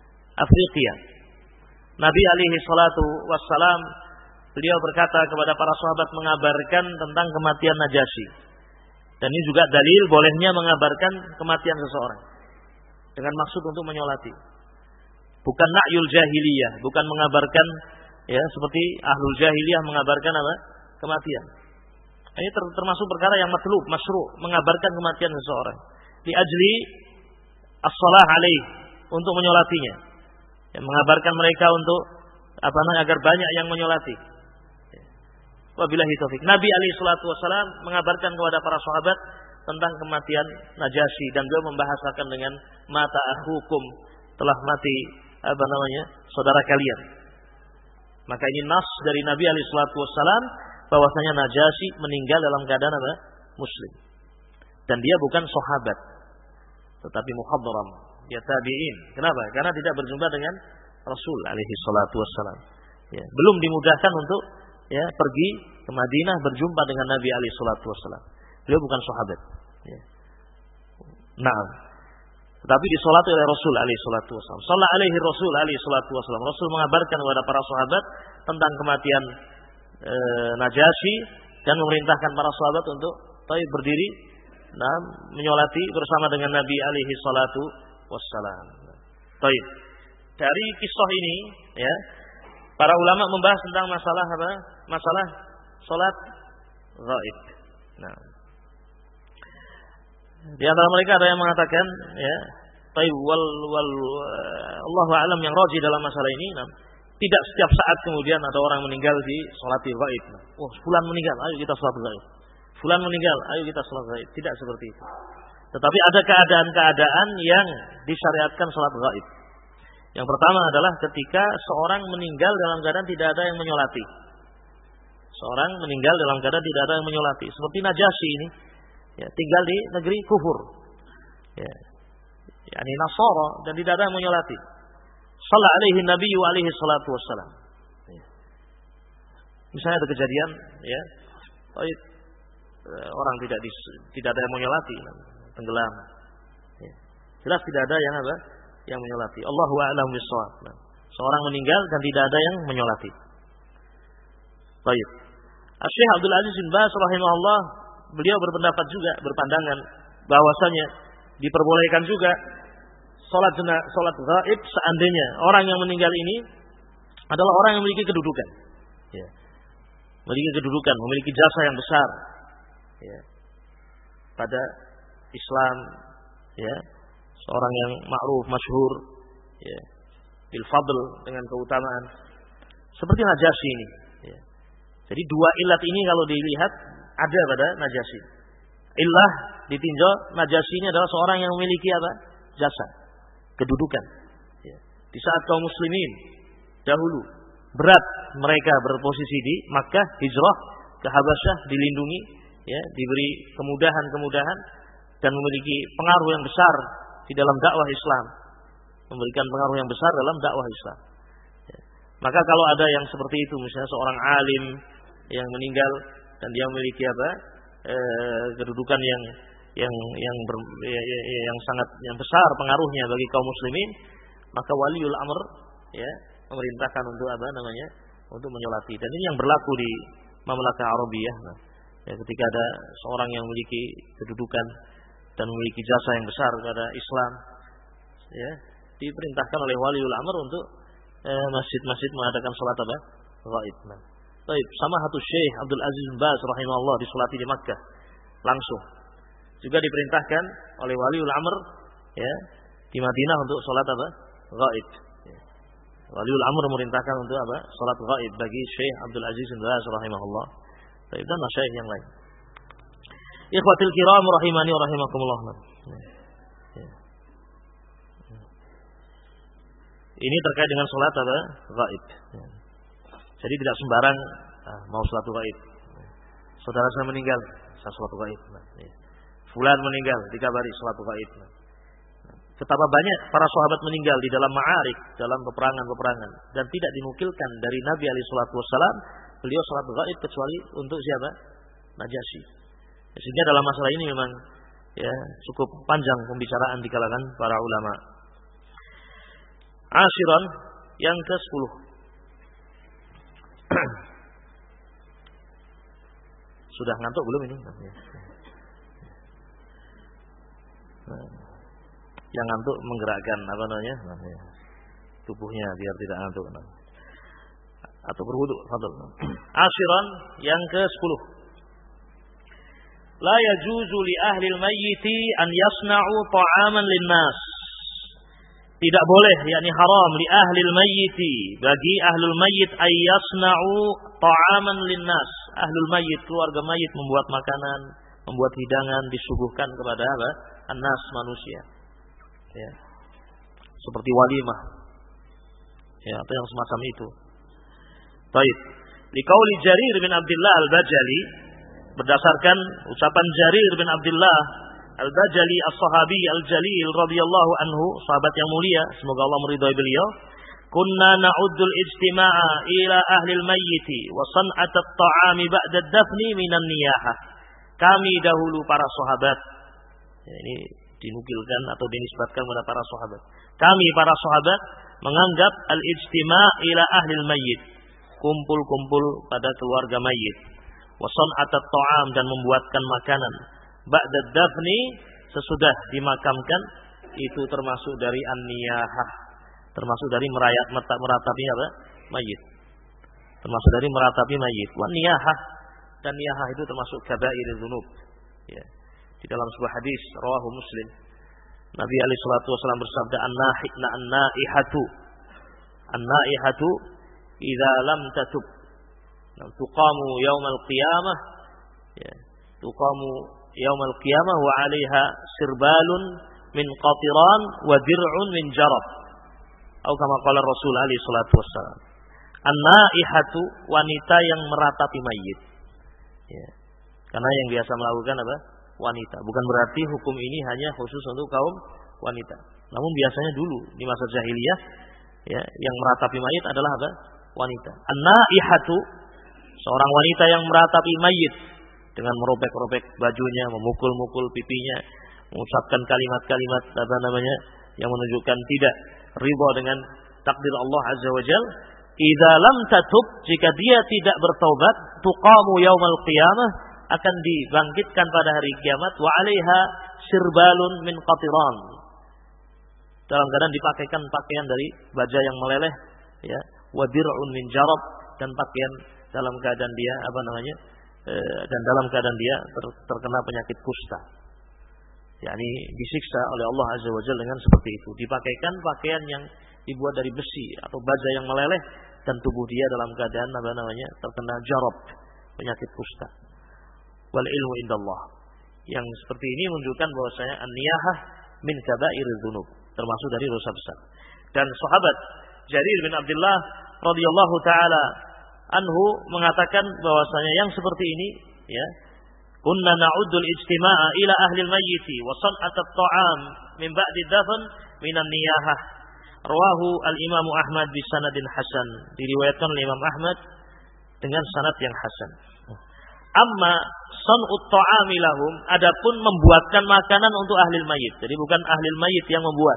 Afrika. Nabi alaihi salatu wassalam beliau berkata kepada para sahabat mengabarkan tentang kematian Najasyi. Dan ini juga dalil bolehnya mengabarkan kematian seseorang dengan maksud untuk menyolati. Bukan na'yul jahiliyah, bukan mengabarkan ya seperti ahlul jahiliyah mengabarkan apa? Kematian. Ini termasuk perkara yang matlub, masyru', mengabarkan kematian seseorang. Li ajli as-shalah alaih, untuk menyolatinya. Ya, mengabarkan mereka untuk apa namanya agar banyak yang menyolati. Wabillahi taufik. Nabi alaihi salatu wasallam mengabarkan kepada para sahabat tentang kematian Najasyi dan beliau membahasakan dengan mata akhukum, telah mati apa namanya saudara kalian. Maka ini nas dari Nabi alaihi salatu wasallam bahwasanya Najasyi meninggal dalam keadaan apa? Muslim. Dan dia bukan sahabat, tetapi muhadram, dia tabi'in. Kenapa? Karena tidak berjumpa dengan Rasul alaihi salatu wassalam. Ya, belum dimudahkan untuk ya pergi ke Madinah berjumpa dengan Nabi alaihi salatu wassalam. Beliau bukan sahabat. Ya. Naam. Tetapi disolati oleh Rasul alaihi salatu wassalam. Shalla alaihi Rasul alaihi salatu wassalam. Rasul mengabarkan kepada para sahabat tentang kematian e, Najasyi dan memerintahkan para sahabat untuk taib berdiri nah menyolati bersama dengan Nabi alaihi salatu wassalam. Taib. Dari kisah ini ya, para ulama membahas tentang masalah apa? Masalah salat ghaib. Nah, di antara mereka ada yang mengatakan ya, taib wal wal Allahu a'lam yang rajih dalam masalah ini. Nah, tidak setiap saat kemudian ada orang meninggal di salat ghaib. Nah, oh, fulan meninggal, ayo kita salat ghaib. Fulan meninggal, ayo kita salat ghaib. Tidak seperti itu. Tetapi ada keadaan-keadaan yang disyariatkan salat ghaib. Yang pertama adalah ketika seorang meninggal dalam keadaan tidak ada yang menyolati. Seorang meninggal dalam keadaan tidak ada yang menyolati. Seperti Najasyi ini, ya, tinggal di negeri kufur, ya, yakni Nasara, dan tidak ada yang menyolati. Shalla alaihi Nabi wa alaihi salatu wassalam. Ya. Misalnya ada kejadian, ya, orang tidak di, tidak ada yang menyolati, tenggelam. Ya. Jelas tidak ada yang apa? Yang menyolati. Allahu a'lam bishawab. Seorang meninggal dan tidak ada yang menyolati. Baik. Syekh Abdul Aziz bin Baz rahimahullah beliau berpendapat juga, berpandangan bahwasanya diperbolehkan juga salat jenazah, salat ghaib seandainya orang yang meninggal ini adalah orang yang memiliki kedudukan. Ya. Memiliki kedudukan, memiliki jasa yang besar. Ya. Pada Islam, ya. Seorang yang ma'ruf, masyhur, ya, bil fadl, dengan keutamaan seperti Najasyi ini, ya. Jadi dua ilat ini kalau dilihat ada pada Najasyi. Illah ditinjau Najasyi ini adalah seorang yang memiliki apa? Jasa, kedudukan. Ya. Di saat kaum muslimin dahulu berat mereka berposisi di Makkah, hijrah ke Habasyah, dilindungi, ya, diberi kemudahan-kemudahan dan memiliki pengaruh yang besar di dalam dakwah Islam, memberikan pengaruh yang besar dalam dakwah Islam. Ya. Maka kalau ada yang seperti itu, misalnya seorang alim yang meninggal dan dia memiliki apa e, kedudukan yang yang yang ber, ya, ya, yang sangat yang besar pengaruhnya bagi kaum muslimin, maka waliul amr ya memerintahkan untuk apa namanya untuk menyolati. Dan ini yang berlaku di Mamlakah Arabiyah. Nah, ya, ketika ada seorang yang memiliki kedudukan dan memiliki jasa yang besar kepada Islam, ya, diperintahkan oleh waliul amr untuk eh, masjid-masjid mengadakan salat apa? Ghaib. Nah, baik, sama satu Syekh Abdul Aziz bin Baz rahimahullah disolati di Makkah langsung. Juga diperintahkan oleh waliul amr ya di Madinah untuk salat apa? Ghaib. Ya. Waliul amr memerintahkan untuk apa? Salat ghaib bagi Syekh Abdul Aziz bin Baz rahimahullah. Baik, dan masyayikh yang lain. Ikhwatil kiram rahimani wa rahimakumullah. Ya. Ini terkait dengan salat apa? Ghaib. Ya. Jadi tidak sembarang ah, mau salat ghaib. Saudara saya meninggal, saya salat ghaib. Nah, ya. Fulan meninggal, dikabari salat ghaib. Nah. Betapa banyak para sahabat meninggal di dalam ma'arik, dalam peperangan-peperangan, dan tidak dinukilkan dari Nabi alaihi salatu wassalam beliau salat ghaib kecuali untuk siapa? Najasyi. Sehingga dalam masalah ini memang ya cukup panjang pembicaraan di kalangan para ulama. Ashiran, yang ke sepuluh. Sudah ngantuk belum ini? Yang ngantuk menggerakkan apa namanya? Tubuhnya biar tidak ngantuk. Atau berwudu, fadhil. Ashiran, yang ke sepuluh. La yajuzu li ahli al-mayyiti an yasna'u ta'aman lin-nas. Tidak boleh, yakni haram li ahli al-mayyiti, bagi ahlul mayyit ay yasna'u ta'aman lin-nas. Ahlul mayyit, keluarga mayyit membuat makanan, membuat hidangan disuguhkan kepada apa? An-nas, manusia. Ya. Seperti walimah. Ya, atau yang semacam itu. Baik. Liqauli Jarir bin Abdullah Al-Bajali, berdasarkan ucapan Jarir bin Abdullah Al-Bajali As-Sahabi Al-Jalil radhiyallahu anhu, sahabat yang mulia, semoga Allah meridhai beliau, kunna na'uddul ijtima'a ila ahli al-mayyit wa san'at at-ta'ami ba'da ad-dafni minan niyahah. Kami dahulu para sahabat, ya, ini dinukilkan atau dinisbatkan kepada para sahabat. Kami para sahabat menganggap al-ijtima' ila ahli al-mayyit, kumpul-kumpul pada keluarga mayit, wa san'at at-ta'am, dan membuatkan makanan, ba'da dafni, sesudah dimakamkan, itu termasuk dari an-niyahah, termasuk dari merayat meratapi apa? Mayit. Termasuk dari meratapi mayit. Wa niyahah, dan niyahah itu termasuk kabairul dzunub. Ya. Di dalam sebuah hadis rawahu Muslim, Nabi alaihi salatu wasallam bersabda, an-nahina an-naihatu an-naihatu idza lam tatub tuqamu yaumal qiyamah, ya, tuqamu yaumal qiyamah wa 'alaiha sirbalun min qatiran wa dir'un min jarab, atau kama qala Rasul alaihi salatu wassalam. An-naihatu, wanita yang meratapi mayit. Ya. Karena yang biasa melakukan apa? Wanita. Bukan berarti hukum ini hanya khusus untuk kaum wanita. Namun biasanya dulu di masa jahiliyah, ya, yang meratapi mayit adalah apa? Wanita. An-naihatu, seorang wanita yang meratapi mayit dengan merobek-robek bajunya, memukul-mukul pipinya, mengucapkan kalimat-kalimat apa namanya yang menunjukkan tidak ridha dengan takdir Allah Azza wa Jalla. Idza lam tatub, jika dia tidak bertaubat, tuqamu yaumal qiyamah, akan dibangkitkan pada hari kiamat, wa 'alaiha sirbalun min qatiran, dalam keadaan dipakaikan pakaian dari baja yang meleleh, ya, wa dir'un min jarab, dan pakaian dalam keadaan dia apa namanya e, dan dalam keadaan dia ter, terkena penyakit kusta, yakni disiksa oleh Allah Azza wa Jalla dengan seperti itu, dipakaikan pakaian yang dibuat dari besi atau baja yang meleleh, dan tubuh dia dalam keadaan apa namanya terkena jarab, penyakit kusta. Wal ilmu indallah. Yang seperti ini menunjukkan bahwasanya an-niyahah min kabairil dzunub, termasuk dari dosa besar. Dan sahabat Jarir bin Abdullah radhiyallahu taala anhu mengatakan bahwasanya yang seperti ini, ya, kunna na'uddul ijtima'a ila ahli al-mayyit wa san'at at-ta'am min ba'di dafn minan niyahah. Rawahu al-Imam Ahmad bi sanadin hasan, diriwayatkan oleh Imam Ahmad dengan sanad yang hasan. Amma san'ut ta'ami lahum, adapun membuatkan makanan untuk ahli al-mayyit. Jadi bukan ahli al-mayyit yang membuat,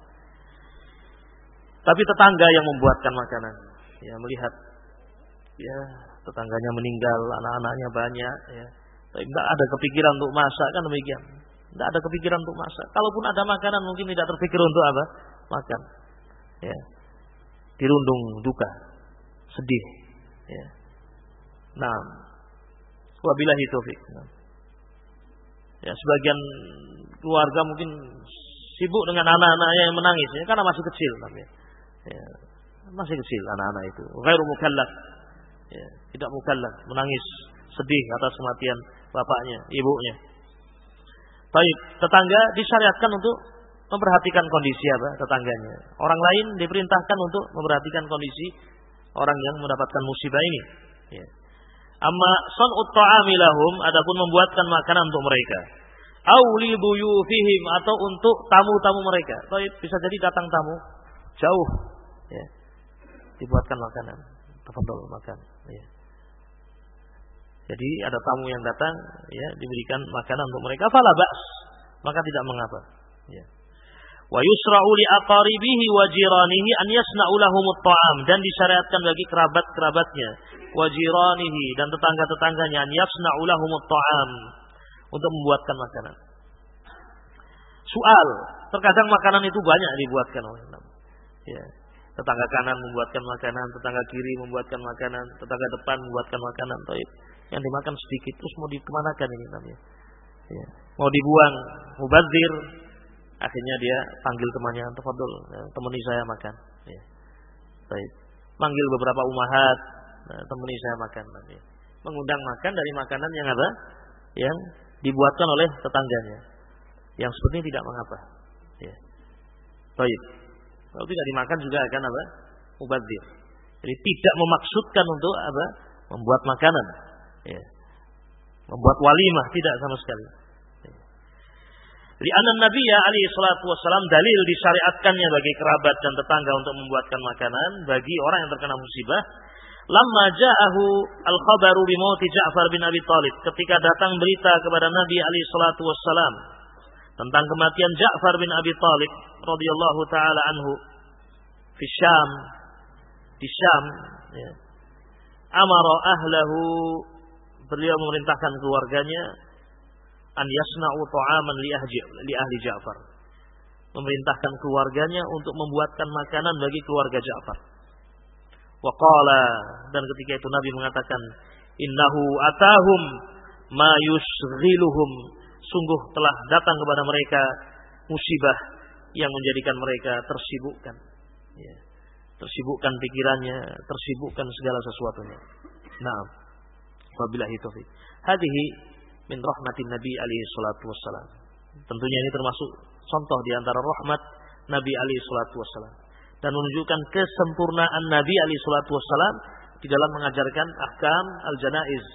tapi tetangga yang membuatkan makanan. Ya, melihat ya tetangganya meninggal, anak-anaknya banyak, ya, tapi tidak ada kepikiran untuk masak, kan demikian. Tidak ada kepikiran untuk masak. Kalaupun ada makanan mungkin tidak terpikir untuk apa? Makan. Ya. Dirundung duka, sedih. Ya. Nah, wabillahi taufik. Nah. Ya, sebagian keluarga mungkin sibuk dengan anak-anaknya yang menangis, ya, karena masih kecil, tapi ya, masih kecil anak-anak itu. Ghairu mukallaf. Ya, tidak mukallaf, menangis sedih atas kematian bapaknya, ibunya. Baik, tetangga disyariatkan untuk memperhatikan kondisi apa tetangganya. Orang lain diperintahkan untuk memperhatikan kondisi orang yang mendapatkan musibah ini. Ya. Amma san'ut ta'ami lahum, adapun membuatkan makanan untuk mereka. Au li duyufihim, atau untuk tamu-tamu mereka. Baik, bisa jadi datang tamu jauh, ya, dibuatkan makanan. Tafadhol makan. Ya. Jadi ada tamu yang datang, ya, diberikan makanan untuk mereka, fala ba's, maka tidak mengapa. Ya. Wa yusra'u li aqaribihi wa jiranihi an yasna'u lahumut ta'am, dan disyariatkan bagi kerabat-kerabatnya, wa jiranihi, dan tetangga-tetangganya, an yasna'u lahumut ta'am, untuk membuatkan makanan. Soal, terkadang makanan itu banyak dibuatkan oleh Nabi. Ya. Tetangga kanan membuatkan makanan, tetangga kiri membuatkan makanan, tetangga depan membuatkan makanan. Taib. Yang dimakan sedikit, terus mau dikemanakan ini namanya? Ya. Mau dibuang, mubazir. Akhirnya dia panggil temannya, tafadhol, ya, temani saya makan. Ya. Taib. Panggil beberapa umahat, nah, temani saya makan. Ya. Mengundang makan dari makanan yang apa? Yang dibuatkan oleh tetangganya. Yang sepertinya tidak mengapa. Ya. Taib. Kalau tidak dimakan juga akan apa? Mubazir. Jadi tidak memaksudkan untuk apa? Membuat makanan. Ya. Membuat walimah, tidak sama sekali. Ya. Jadi anak Nabi ya alaihi salatu wassalam, dalil disyariatkannya bagi kerabat dan tetangga untuk membuatkan makanan bagi orang yang terkena musibah. Lamma ja'ahu al-khabaru bi mauti Ja'far bin Abi Thalib, ketika datang berita kepada Nabi alaihi salatu wassalam tentang kematian Ja'far bin Abi Thalib radhiyallahu taala anhu di Syam, di Syam, ya. Amara ahlahu, beliau memerintahkan keluarganya, an yasna'u ta'aman li ahli li ahli Ja'far, memerintahkan keluarganya untuk membuatkan makanan bagi keluarga Ja'far. Wa qala, dan ketika itu Nabi mengatakan, innahu atahum ma yusghiluhum, sungguh telah datang kepada mereka musibah yang menjadikan mereka tersibukkan, ya. Tersibukkan pikirannya, tersibukkan segala sesuatunya. Naam. Wabillahi taufik. Hadhihi min rahmatin Nabi alaihi salatu wassalam. Tentunya ini termasuk contoh di antara rahmat Nabi alaihi salatu wassalam, dan menunjukkan kesempurnaan Nabi alaihi salatu wassalam di dalam mengajarkan ahkam al-janaiz.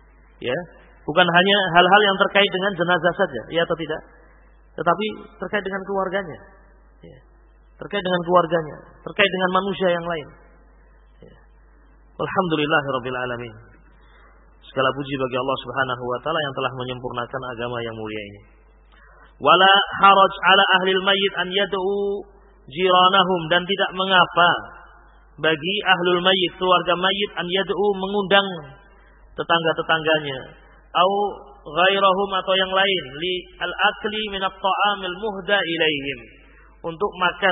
Ya. Bukan hanya hal-hal yang terkait dengan jenazah saja, ya atau tidak, tetapi terkait dengan keluarganya, ya. terkait dengan keluarganya, terkait dengan manusia yang lain. Ya. Alhamdulillahirabbil alamin. Segala puji bagi Allah Subhanahu wa taala yang telah menyempurnakan agama yang mulia ini. Wala haraj ala ahlil mayyit an yad'u jiranahum, dan tidak mengapa bagi ahlul mayyit, keluarga mayyit, an yad'u, mengundang tetangga-tetangganya, au ghairahum, atau yang lain, li al-akli min at-ta'amil muhda ilaihim, untuk makan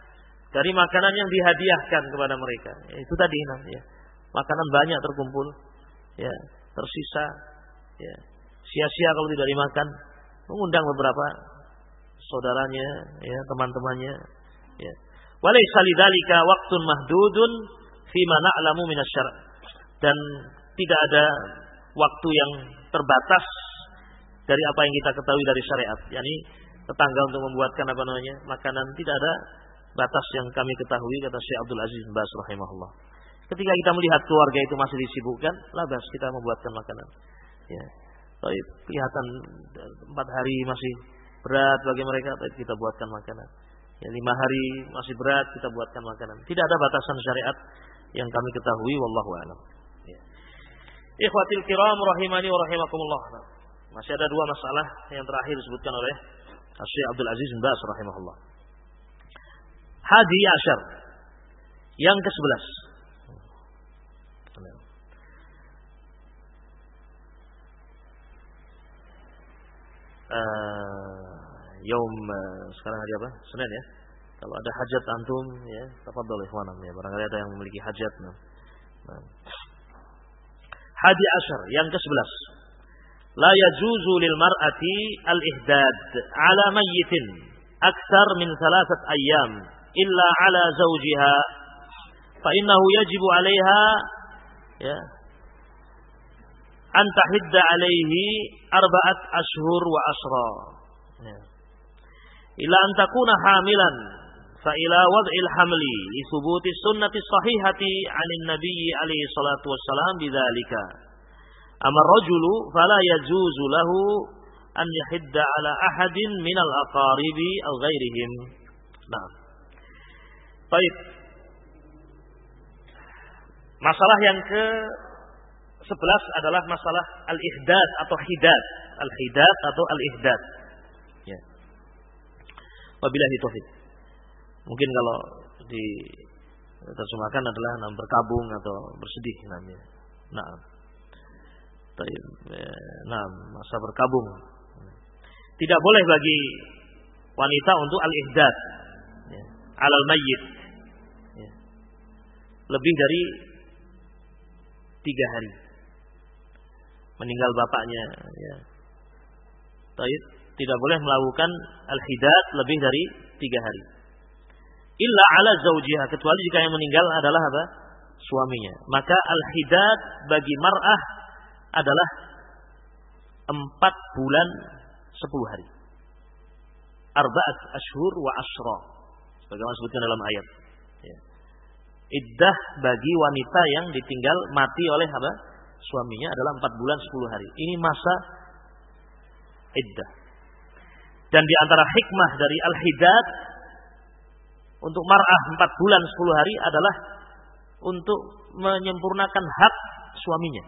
dari makanan yang dihadiahkan kepada mereka. Ya, itu tadi nanti ya. Makanan banyak terkumpul, ya, tersisa, ya. Sia-sia kalau tidak dimakan. Mengundang beberapa saudaranya, ya, teman-temannya, ya. Walaysa lidzalika waqtun mahdudun fi ma na'lamu min asy-syara'. Dan tidak ada waktu yang terbatas dari apa yang kita ketahui dari syariat, yakni tetangga untuk membuatkan apa namanya makanan, tidak ada batas yang kami ketahui, kata Syekh Abdul Aziz bin Baz rahimahullah. Ketika kita melihat keluarga itu masih disibukkan, labas kita membuatkan makanan. Ya, tapi kelihatan empat hari masih berat bagi mereka, tapi kita buatkan makanan. Ya, lima hari masih berat, kita buatkan makanan. Tidak ada batasan syariat yang kami ketahui, wallahu a'lam. Ya. Ikhwatil kiram rahimani wa rahimakumullah. Masih ada dua masalah yang terakhir disebutkan oleh Syekh Abdul Aziz bin Baz rahimahullah. Hadi Asyar, yang kesebelas. Uh, Yaum uh, sekarang hari apa? Senin ya. Kalau ada hajat antum ya, tafadhol ikhwanam ya. Barangkali ada yang memiliki hajat. Nah. Nah. Hadi Asyar, yang kesebelas. La yajuzu lil mar'ati al-ihdad ala mayyitin akthar min thalathat ayyam illa ala zawjiha fa innahu yajibu 'alaiha ya an tahidda 'alaihi arba'at ashhur wa asra. Ya. Ila an takuna hamilan fa ila wad'il hamli li thubuti sunnati sahihati 'anil nabiy alaihi salatu wassalam bidzalika. Amar rajulu fala yajuzu lahu an yahidda ala ahadin minal aqaribi aw ghairihim. Nah. Baik. Masalah yang ke sebelas adalah masalah al-ihdad atau hidad. Al-hidad atau al-ihdad. Ya. Wabillahi taufik. Mungkin kalau diterjemahkan adalah nah, berkabung atau bersedih namanya. Nah, nah masa berkabung. Tidak boleh bagi wanita untuk al-ihdad ya, alal mayyit ya, lebih dari tiga hari meninggal bapaknya ya. Taib, tidak boleh melakukan al-hidad lebih dari tiga hari illa ala zaujiha, kecuali jika yang meninggal adalah apa? Suaminya. Maka al-hidad bagi mar'ah adalah empat bulan sepuluh hari. Arba'at ashhur wa ashra, sebagaimana disebutkan dalam ayat. Ya. Iddah bagi wanita yang ditinggal mati oleh apa? Suaminya adalah empat bulan sepuluh hari. Ini masa iddah. Dan di antara hikmah dari al-hidad untuk mar'ah empat bulan sepuluh hari adalah untuk menyempurnakan hak suaminya.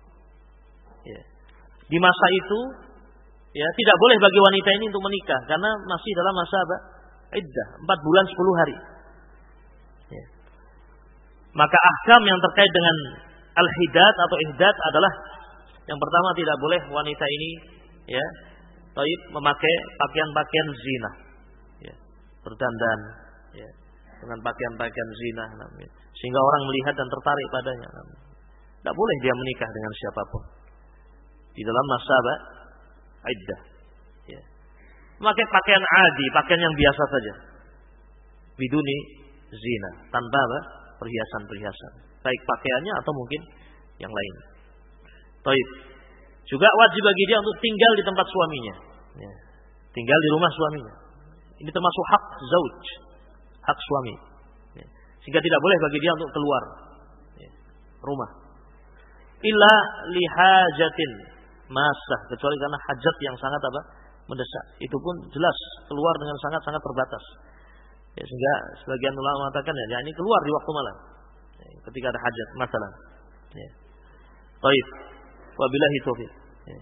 Ya. Di masa itu ya tidak boleh bagi wanita ini untuk menikah karena masih dalam masa apa? Iddah, empat bulan sepuluh hari. Ya. Maka ahkam yang terkait dengan al-hidad atau ihdad adalah yang pertama, tidak boleh wanita ini ya, taib, memakai pakaian-pakaian zina. Ya. Berdandan ya, dengan pakaian-pakaian zina namanya, sehingga orang melihat dan tertarik padanya. Tidak boleh dia menikah dengan siapapun di dalam masa apa? Iddah. Ya. Memakai pakaian adi, pakaian yang biasa saja, biduni zina, tanpa apa? Perhiasan-perhiasan, baik pakaiannya atau mungkin yang lain. Taib. Juga wajib bagi dia untuk tinggal di tempat suaminya. Ya. Tinggal di rumah suaminya. Ini termasuk hak zauj, hak suami. Ya. Sehingga tidak boleh bagi dia untuk keluar ya, rumah. Illa lihajatin masah, kecuali karena hajat yang sangat apa? Mendesak. Itu pun jelas keluar dengan sangat-sangat terbatas. Ya, sehingga sebagian ulama mengatakan ya, ya ini keluar di waktu malam. Ya, ketika ada hajat, masalah. Ya. Baik. Wabillahi taufik. Ya.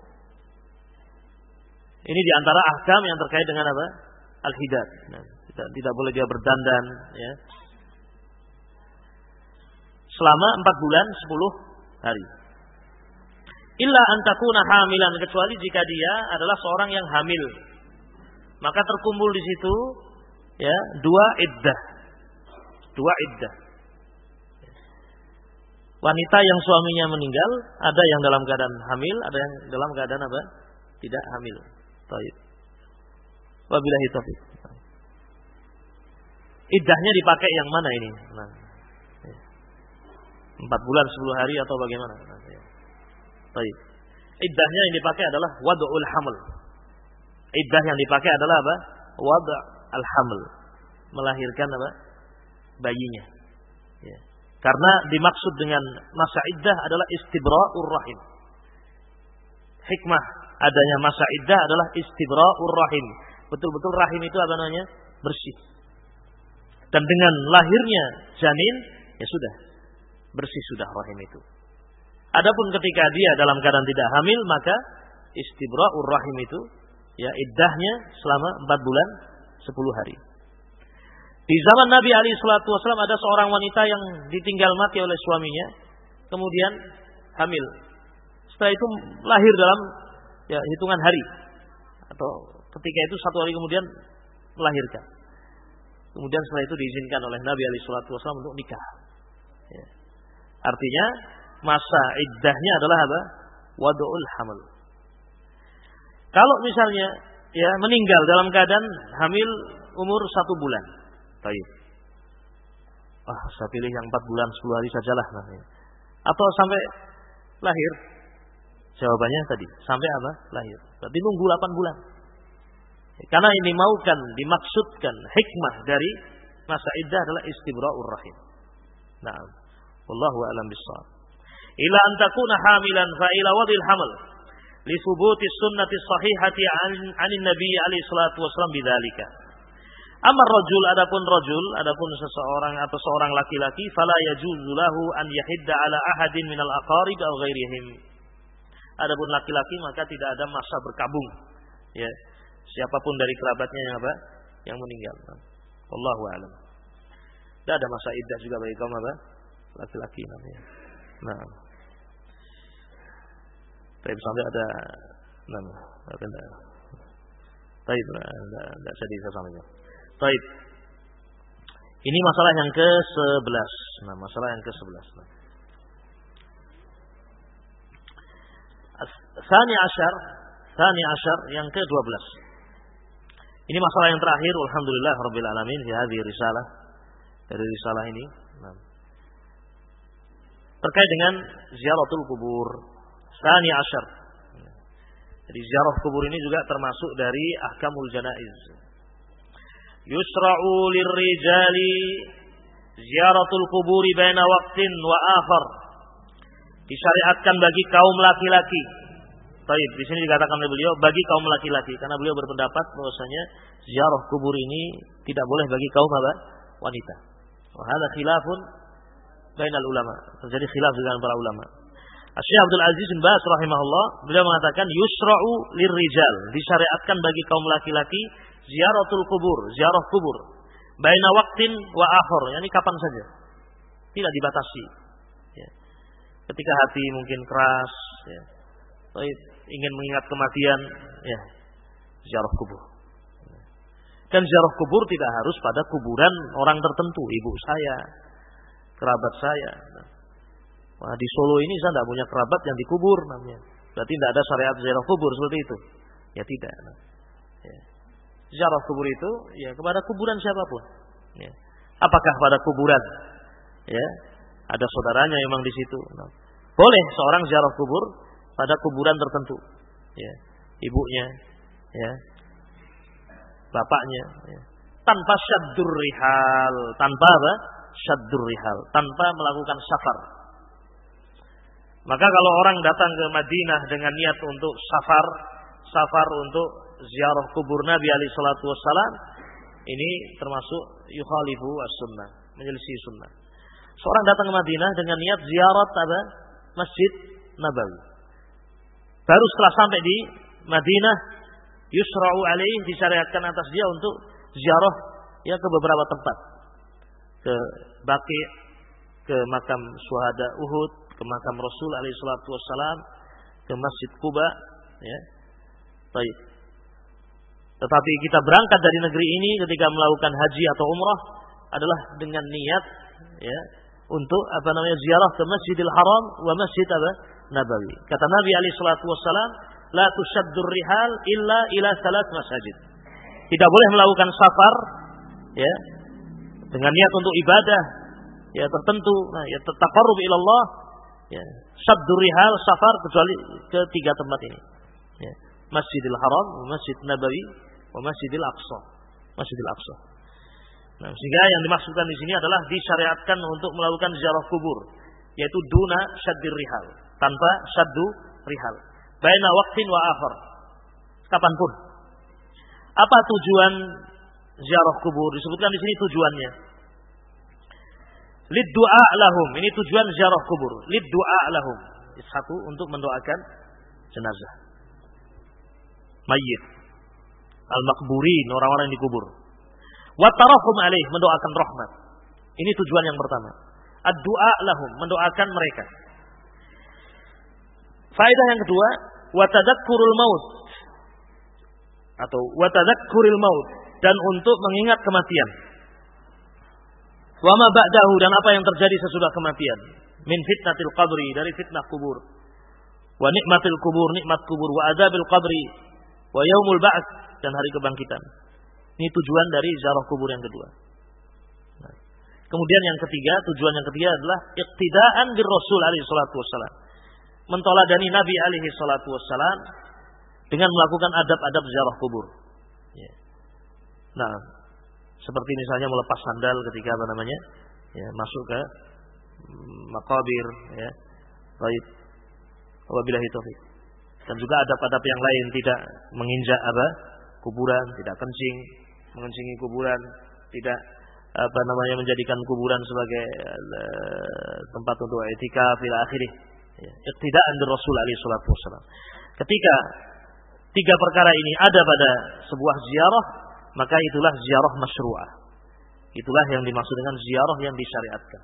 Ini di antara ahkam yang terkait dengan apa? Al-hidad. Nah, tidak, tidak boleh dia berdandan ya, selama empat bulan sepuluh hari. Illa antakuna hamilan, kecuali jika dia adalah seorang yang hamil. Maka terkumpul di situ ya dua iddah. Dua iddah. Wanita yang suaminya meninggal, ada yang dalam keadaan hamil, ada yang dalam keadaan apa? Tidak hamil. Baik. Wabillahi taufik. Iddahnya dipakai yang mana ini? Nah, empat bulan sepuluh hari atau bagaimana? Baik. Iddahnya yang dipakai adalah wad'ul haml. Iddah yang dipakai adalah apa? Wad'ul haml. Melahirkan apa? Bayinya. Ya. Karena dimaksud dengan masa iddah adalah istibra'ur rahim. Hikmah adanya masa iddah adalah istibra'ur rahim. Betul-betul rahim itu apa namanya? Bersih. Dan dengan lahirnya janin, ya sudah. Bersih sudah rahim itu. Adapun ketika dia dalam keadaan tidak hamil, maka istibra'ur rahim itu ya iddahnya selama empat bulan sepuluh hari. Di zaman Nabi alaihi salatu wasallam ada seorang wanita yang ditinggal mati oleh suaminya, kemudian hamil. Setelah itu lahir dalam ya hitungan hari, atau ketika itu satu hari kemudian melahirkan. Kemudian setelah itu diizinkan oleh Nabi alaihi salatu wasallam untuk nikah. Ya. Artinya masa iddahnya adalah apa? Wad'ul haml. Kalau misalnya ya meninggal dalam keadaan hamil umur satu bulan, baik. Ah, saya pilih yang empat bulan sepuluh hari sajalah namanya. Atau sampai lahir? Jawabannya tadi sampai apa? Lahir. Berarti nunggu delapan bulan. Karena ini maukan dimaksudkan hikmah dari masa iddah adalah istibra'ur rahim. Naam. Wallahu a'lam bissawab. Ila an takuna hamilan fa ila wadil haml li thubuti sunnati sahihati an anin nabi alaihi salatu wasallam bidzalika. Amar rajul, adapun rajul, adapun seseorang atau seorang laki-laki, fala yajuzu lahu an yahidda ala ahadin minal aqarib aw ghairihim. Adapun laki-laki maka tidak ada masa berkabung. Ya. Siapapun dari kerabatnya yang apa? yang meninggal. Wallahu a'lam. Tidak ada masa iddah juga bagi kaum apa? Laki-laki namanya. Nah. Tapi sampai ada nama, ada. Baik, tidak jadi saya sampaikan. Baik. Ini masalah yang ke sebelas. Nah, masalah yang ke sebelas. Nah. Tsani Asyar, Tsani Asyar yang ke dua belas. Ini masalah yang terakhir, alhamdulillah rabbil alamin fi hadhihi risalah. Dari risalah ini, nah. Terkait dengan ziaratul kubur. Tsani Asyar. Jadi ziarah kubur ini juga termasuk dari ahkamul janaiz. Yusra'u lirrijali ziaratul kuburi baina waqtin wa akhar. Disyariatkan bagi kaum laki-laki. Baik, di sini dikatakan oleh beliau bagi kaum laki-laki karena beliau berpendapat bahwasanya ziarah kubur ini tidak boleh bagi kaum apa? Wanita. Wa hadza khilafun bainal ulama. Terjadi khilaf dengan para ulama. Syekh Abdul Aziz bin Baz rahimahullah beliau mengatakan yusra'u lirrijal, disyariatkan bagi kaum laki-laki ziaratul kubur, ziarah kubur. Baina waqtin wa akhir, yakni kapan saja. Tidak dibatasi. Ya. Ketika hati mungkin keras, ya. Ingin mengingat kematian, ya. Ziarah kubur. Dan ziarah kubur tidak harus pada kuburan orang tertentu, ibu saya, kerabat saya. Nah, di Solo ini saya tidak punya kerabat yang dikubur namanya. Berarti tidak ada syariat ziarah kubur seperti itu. Ya tidak. Nah. Ya. Ziarah kubur itu ya kepada kuburan siapapun. Ya. Apakah pada kuburan? Ya, ada saudaranya memang di situ. Nah. Boleh seorang ziarah kubur pada kuburan tertentu. Ya. Ibunya, ya. Bapaknya, ya. Tanpa syaddur rihal, tanpa apa? Syaddur rihal, tanpa melakukan safar. Maka kalau orang datang ke Madinah dengan niat untuk safar, safar untuk ziarah kubur Nabi alaihi salatu wassalam, ini termasuk yukhalifu as-sunnah, menyelisih sunnah. Seorang datang ke Madinah dengan niat ziarah apa? Masjid Nabawi. Baru setelah sampai di Madinah, yusra'u alaih, disyariatkan atas dia untuk ziarah ya ke beberapa tempat. Ke Baqi', ke makam syuhada Uhud, ke makam Rasul alaihi salatu wassalam, ke Masjid Quba, ya. Baik. Tetapi kita berangkat dari negeri ini ketika melakukan haji atau umrah adalah dengan niat ya untuk apa namanya ziarah ke Masjidil Haram wa Masjid apa? Nabawi. Kata Nabi alaihi salatu wassalam, la tushaddur rihal illa ila salat masajid. Tidak boleh melakukan safar ya dengan niat untuk ibadah ya tertentu, nah ya taqarrub ila Allah ya. Shaddur rihal safar kecuali ke tiga tempat ini. Ya. Masjidil Haram, Masjid Nabawi, wa Masjidil Aqsa. Masjidil Aqsa. Nah, sehingga yang dimaksudkan di sini adalah disyariatkan untuk melakukan ziarah kubur, yaitu duna syaddir rihal, tanpa syaddu rihal. Baina waqtin wa akhar. Kapanpun. Apa tujuan ziarah kubur? Disebutkan di sini tujuannya. Lid du'a lahum. Ini tujuan ziarah kubur. Lid du'a lahum. Satu, untuk mendoakan jenazah. Mayyit. Al-makburin, orang-orang yang dikubur. Wa tarahum alaih, mendoakan rahmat. Ini tujuan yang pertama. Ad-du'a lahum, mendoakan mereka. Faedah yang kedua, wa tadakkurul maut. Atau wa tadakkuril maut, dan untuk mengingat kematian. Wa ma ba'dahu, dan apa yang terjadi sesudah kematian. Min fitnatil qabri, dari fitnah kubur. Wa nikmatil kubur, nikmat kubur. Wa adzabil qabri. Wa yaumul ba'ats, dan hari kebangkitan. Ini tujuan dari ziarah kubur yang kedua. Nah. Kemudian yang ketiga, tujuan yang ketiga adalah iqtidaan bir Rasul alaihi salatu wassalam. Mentoladani Nabi alaihi salatu wassalam dengan melakukan adab-adab ziarah kubur. Ya. Nah, seperti misalnya melepas sandal ketika apa namanya? Ya, masuk ke makabir ya. Baik. Wabillahi taufik. Dan juga adab-adab yang lain, tidak menginjak apa? Kuburan, tidak kencing, mengencingi kuburan, tidak apa namanya menjadikan kuburan sebagai uh, tempat untuk i'tikaf ila akhirih. Ya, iqtidaan bi Rasul alaihi salatu wasallam. Ketika tiga perkara ini ada pada sebuah ziarah, maka itulah ziarah masyru'ah. Itulah yang dimaksud dengan ziarah yang disyariatkan.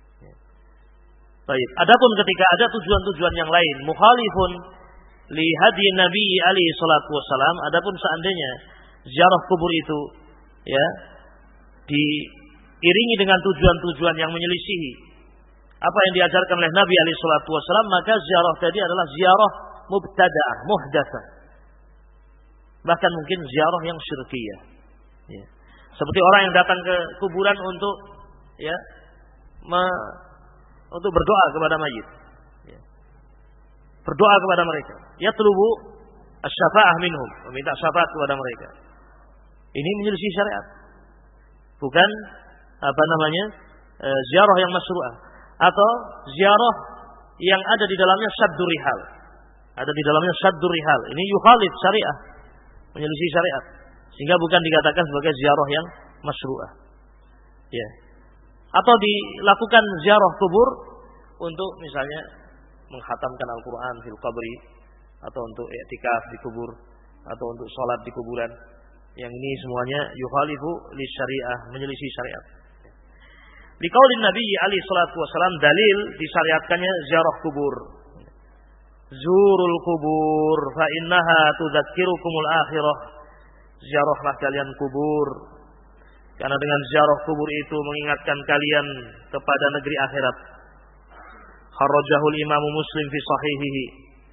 Baik. Adapun ketika ada tujuan-tujuan yang lain, mukhalifun li hadi Nabi alaihi salatu wasalam, adapun seandainya ziarah kubur itu ya diiringi dengan tujuan-tujuan yang menyelisihi apa yang diajarkan oleh Nabi alaihi salatu wasalam, maka ziarah tadi adalah ziarah mubtada'ah, muhdatsah. Bahkan mungkin ziarah yang syirkiyah. Ya. Seperti orang yang datang ke kuburan untuk ya me, untuk berdoa kepada mayit. Ya. Berdoa kepada mereka. Yatlubu asy-syafa'ah minhum, meminta syafaat kepada mereka. Ini menyelisih syariat. Bukan apa namanya? E, ziarah yang masyru'ah atau ziarah yang ada di dalamnya syaddur rihal. Ada di dalamnya syaddur rihal. Ini yukhalif syariah, menyelisih syariat. Sehingga bukan dikatakan sebagai ziarah yang masyru'ah. Ya. Atau dilakukan ziarah kubur untuk misalnya menghatamkan Al-Quran fil qabri, atau untuk i'tikaf di kubur, atau untuk sholat di kuburan. Yang ini semuanya yukhalifu li syariah, menyelisih syariat. Di qaulin Nabi alaihi salatu wasallam, dalil disyariatkannya ziarah kubur. Zurul kubur fa innaha tudzakirukumul akhirah. Ziarahlah kalian kubur, karena dengan ziarah kubur itu mengingatkan kalian kepada negeri akhirat. Kharrajahul Imam Muslim fi sahihihi.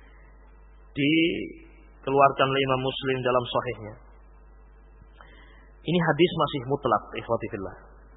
Dikeluarkan oleh Imam Muslim dalam sahihnya. Ini hadis masih mutlak, ikhwati fillah.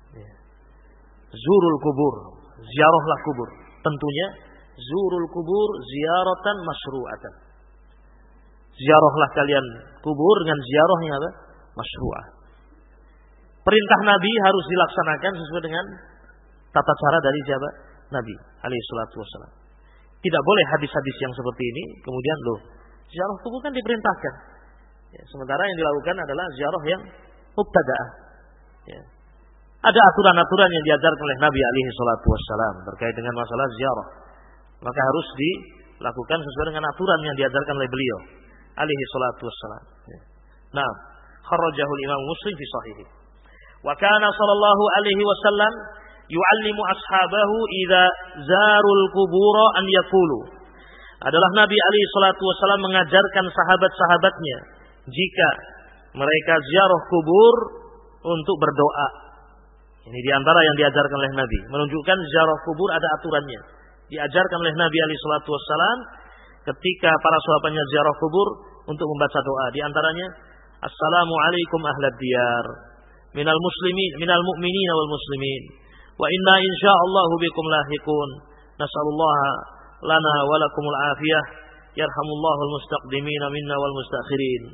Zurul kubur, ziarahlah kubur. Tentunya zurul kubur ziaratan masyru'atan. Ziarahlah kalian kubur dengan ziarah yang apa? Masyru'ah. Perintah Nabi harus dilaksanakan sesuai dengan tata cara dari siapa? Nabi alaihi salatu wasallam. Tidak boleh hadis-hadis yang seperti ini kemudian loh, ziarah kubur kan diperintahkan. Ya, sementara yang dilakukan adalah ziarah yang mubtada'ah. Ya. Ada aturan-aturan yang diajarkan oleh Nabi alaihi salatu wasallam terkait dengan masalah ziarah. Maka harus dilakukan sesuai dengan aturan yang diajarkan oleh beliau alaihi salatu wassalam. Nah, kharrajahul Imam Muslim fi sahihi. Wa kana sallallahu alaihi wasallam yu'allimu ashabahu idza zarul qubura an yaqulu. Adalah Nabi alaihi salatu wassalam mengajarkan sahabat-sahabatnya jika mereka ziarah kubur untuk berdoa. Ini di antara yang diajarkan oleh Nabi, menunjukkan ziarah kubur ada aturannya. Diajarkan oleh Nabi alaihi salatu wassalam ketika para sahabatnya ziarah kubur untuk membaca doa. Di antaranya, Assalamualaikum ahlad diyar minal muslimin minal mu'minin wal muslimin wa inna insyaallahu bikum lahiqun nasallallahu lana wa lakumul afiyah yarhamullahu al mustaqdimin minna wal mustakhirin.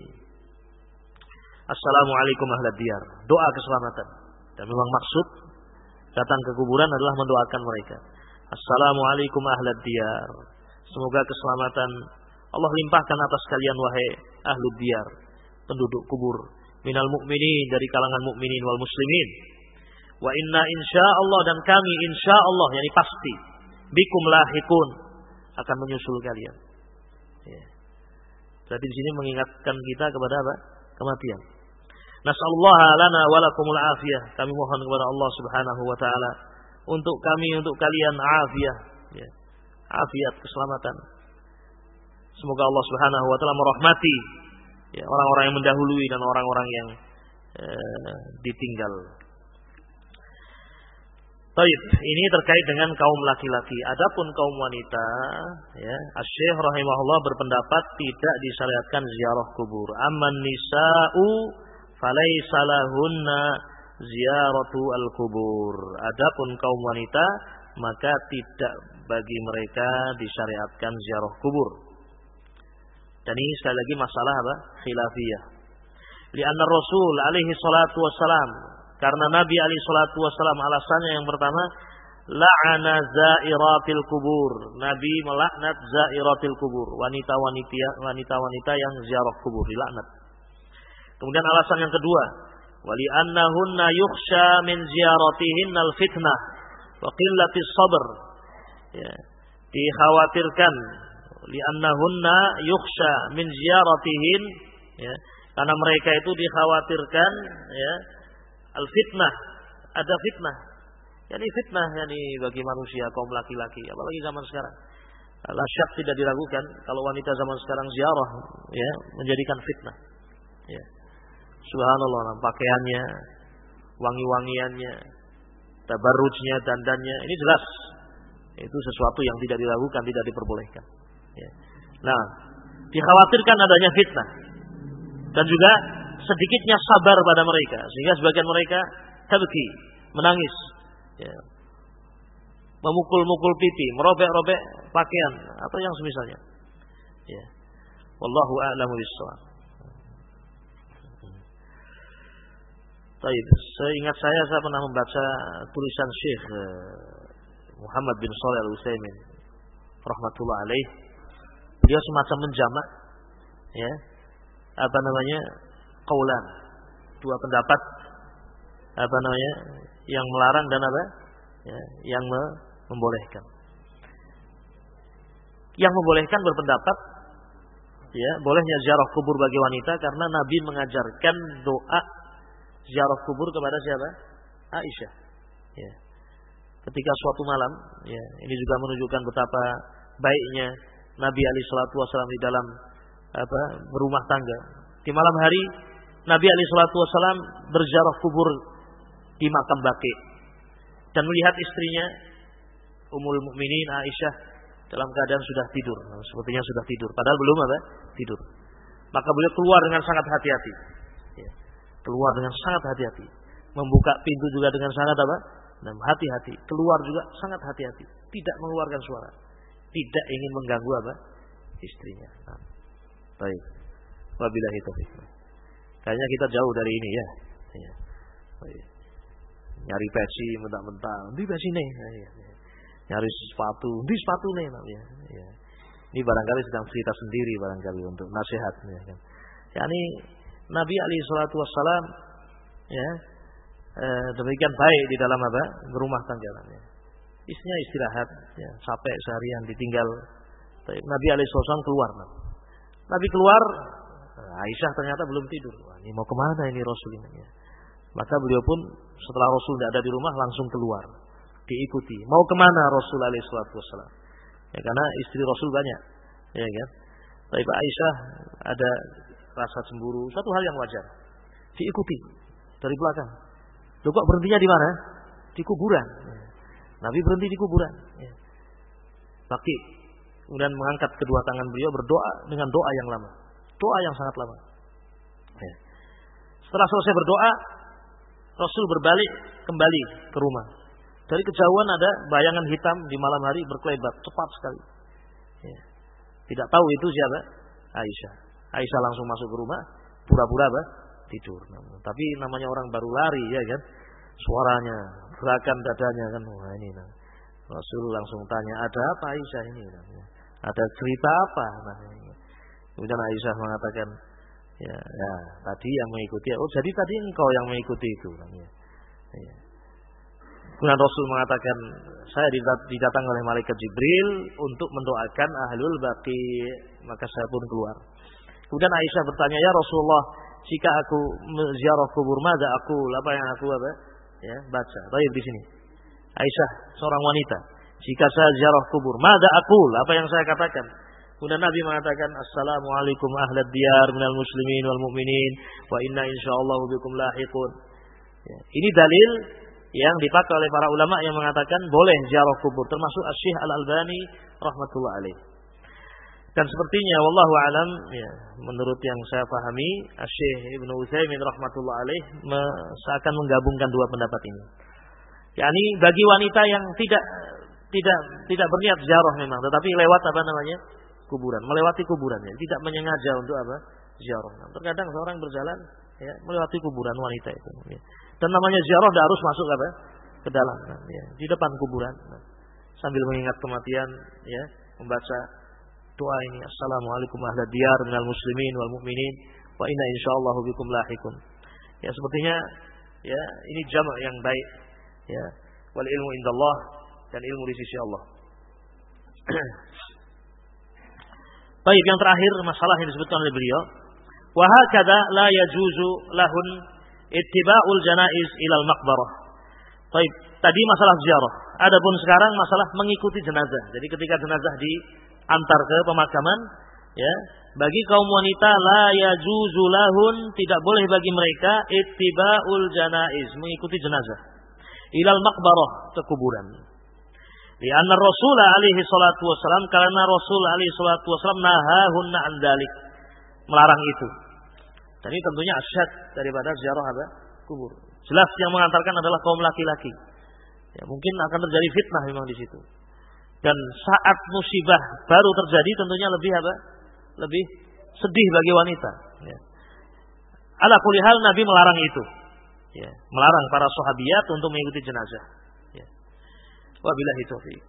Assalamualaikum ahlad diyar, doa keselamatan. Dan memang maksud datang ke kuburan adalah mendoakan mereka. Assalamualaikum ahlad diyar, semoga keselamatan Allah limpahkan atas kalian wahai ahlud diyar, penduduk kubur, minal mu'minin, dari kalangan mukminin wal muslimin. Wa inna insyaallah, dan kami insyaallah, yakni pasti, bikum lahiqun, akan menyusul kalian. Ya. Berarti di sini mengingatkan kita kepada apa? Kematian. Nas'alullaha lana wa lakumul afiyah. Kami mohon kepada Allah Subhanahu wa taala untuk kami, untuk kalian afiyah, ya. Afiat, keselamatan. Semoga Allah Subhanahu wa taala merahmati ya, orang-orang yang mendahului dan orang-orang yang eh, ditinggal. Baik, ini terkait dengan kaum laki-laki. Adapun kaum wanita, ya, Asy-Syaikh rahimahullah berpendapat tidak disyariatkan ziarah kubur. Amman nisa'u falaisa lahunna ziyaratu al-kubur. Adapun kaum wanita, maka tidak bagi mereka disyariatkan ziarah kubur. Dan ini sekali lagi masalah apa? Khilafiyah. Lianna Rasul alaihi salatu wassalam, karena Nabi alaihi salatu wassalam, alasannya yang pertama, la'ana za'iratil kubur. Nabi melaknat za'iratil kubur, wanita-wanita wanita-wanita yang ziarah kubur, dilaknat. Kemudian alasan yang kedua, wali annahunna yukhsha min ziyaratihinnal fitnah wa qillatis sabr. Ya, dikhawatirkan li annahunna yukhsha min ziyaratihin, ya, Karena mereka itu dikhawatirkan ya al-fitnah, ada fitnah. Yani fitnah yani bagi manusia kaum laki-laki, apalagi zaman sekarang. La syak tidak diragukan kalau wanita zaman sekarang ziarah ya menjadikan fitnah. Ya. Subhanallah, pakaiannya, wangi-wangiannya, tabarrujnya, dandannya, ini jelas itu sesuatu yang tidak dilakukan, tidak diperbolehkan. Ya. Nah, dikhawatirkan adanya fitnah dan juga sedikitnya sabar pada mereka, sehingga sebagian mereka tabki, menangis, ya. Memukul-mukul pipi, merobek-robek pakaian atau yang semisalnya. Ya. Wallahu a'lamu bissawab. Baik, seingat saya saya pernah membaca tulisan Syekh Muhammad bin Shalih Al-Utsaimin rahmatullah alaih. Beliau semacam menjamak ya, apa namanya? Qaulan, dua pendapat apa namanya? Yang melarang dan apa? Ya, yang membolehkan. Yang membolehkan berpendapat ya, bolehnya ziarah kubur bagi wanita karena Nabi mengajarkan doa ziarah kubur kepada siapa? Aisyah. Ya. Ketika suatu malam, ya, ini juga menunjukkan betapa baiknya Nabi alaihi salatu wasallam di dalam apa berumah tangga. Di malam hari Nabi alaihi salatu wasallam berziarah kubur di makam Baqi dan melihat istrinya Ummul Mukminin Aisyah dalam keadaan sudah tidur, sepertinya sudah tidur, padahal belum apa? Tidur. Maka beliau keluar dengan sangat hati-hati. Ya. Keluar dengan sangat hati-hati, membuka pintu juga dengan sangat apa? Dan hati-hati, keluar juga sangat hati-hati, tidak mengeluarkan suara, tidak ingin mengganggu apa? Istrinya. Nah, baik. Wabillahi taufiq. Kayaknya kita jauh dari ini ya. Ya. Baik. Nyari peci mentah-mentah, di peci nih. Ya, ya. Nyari sepatu, di sepatu nih. Ya. Ya. Ini barangkali sedang cerita sendiri barangkali untuk nasihat. Ya, kan? Yani Nabi alaihi salatu wassalam ya eh, demikian baik di dalam apa? Berumah tangga. Ya. Istrinya istirahat, ya, capek seharian ditinggal. Nabi alaihi salatu wassalam keluar. Nabi keluar, Aisyah ternyata belum tidur. Wah, ini mau kemana ini Rasul ini? Ya. Maka beliau pun setelah Rasul tidak ada di rumah langsung keluar, diikuti. Mau kemana Rasul alaihi salatu wassalam? Ya, karena istri Rasul banyak, ya kan? Tapi Aisyah ada rasa cemburu, satu hal yang wajar. Diikuti dari belakang. Loh, kok berhentinya di mana? Di kuburan. Ya. Nabi berhenti di kuburan. Ya. Baqi kemudian mengangkat kedua tangan beliau berdoa dengan doa yang lama, doa yang sangat lama. Ya. Setelah selesai berdoa, Rasul berbalik kembali ke rumah. Dari kejauhan ada bayangan hitam di malam hari berkelebat cepat sekali. Ya. Tidak tahu itu siapa? Aisyah. Aisyah langsung masuk ke rumah, pura-pura apa? Tidur. Nah, tapi namanya orang baru lari ya kan, suaranya, gerakan dadanya kan, wah ini. Nah. Rasul langsung tanya, ada apa Aisyah ini? Nah, ada cerita apa? Nah, kemudian Aisyah mengatakan, ya, ya tadi yang mengikuti. Oh, jadi tadi engkau yang mengikuti itu. Nah, ya. Ya. Kemudian Rasul mengatakan, saya didatang oleh malaikat Jibril untuk mendoakan ahlul baqi, maka saya pun keluar. Kemudian Aisyah bertanya, ya Rasulullah, jika aku ziarah kubur, mada aku, apa yang aku apa? Ya, baca. Baik di sini. Aisyah seorang wanita, jika saya ziarah kubur, mada aku, apa yang saya katakan? Kemudian Nabi mengatakan, assalamualaikum ahlad diyar minal muslimin wal mu'minin, wa inna insyaallah bikum lahiqun. Ya, ini dalil yang dipakai oleh para ulama yang mengatakan boleh ziarah kubur, termasuk Asy-Syaikh Al-Albani rahmatullah alaih. Dan sepertinya wallahu alam ya, menurut yang saya pahami, Asy-Syaikh Ibnu Utsaimin rahmatullah alaih seakan menggabungkan dua pendapat ini. yakni bagi wanita yang tidak tidak tidak berniat ziarah memang, tetapi lewat apa namanya? Kuburan, melewati kuburan ya, tidak menyengaja untuk apa? Ziarah. Nah, terkadang seorang berjalan ya, melewati kuburan wanita itu ya. Dan namanya ziarah tidak harus masuk apa? Ke dalam nah, ya, di depan kuburan. Nah, sambil mengingat kematian ya, membaca doa ini, assalamualaikum ahla diyar minal muslimin wal mu'minin wa inna insyaallahu bikum lahiqun. Ya, sepertinya ya, ini jamak yang baik ya, wal ilmu indallah, dan ilmu di sisi Allah. Baik, yang terakhir masalah yang disebutkan oleh beliau, Wa hakadha la yajuzu lahun ittiba'ul janaiz ilal maqbarah. Baik, tadi masalah ziarah. Adapun sekarang masalah mengikuti jenazah. Jadi ketika jenazah diantar ke pemakaman, ya, bagi kaum wanita la yajuzu lahun, tidak boleh bagi mereka ittiba'ul janaiz, mengikuti jenazah ilal maqbarah, ke kuburan. Di anna Rasul alaihi salatu wasalam, karena Rasul alaihi salatu wasalam nahahunna an dzalik, melarang itu. Dan ini tentunya asyad daripada ziarah apa? Kubur. Jelas yang mengantarkan adalah kaum laki-laki. Ya, mungkin akan terjadi fitnah memang di situ. Dan saat musibah baru terjadi tentunya lebih apa? Lebih sedih bagi wanita. Ya. Ala kulli hal Nabi melarang itu. Ya, melarang para sahabiyat untuk mengikuti jenazah. Ya. Wabillahi taufiq.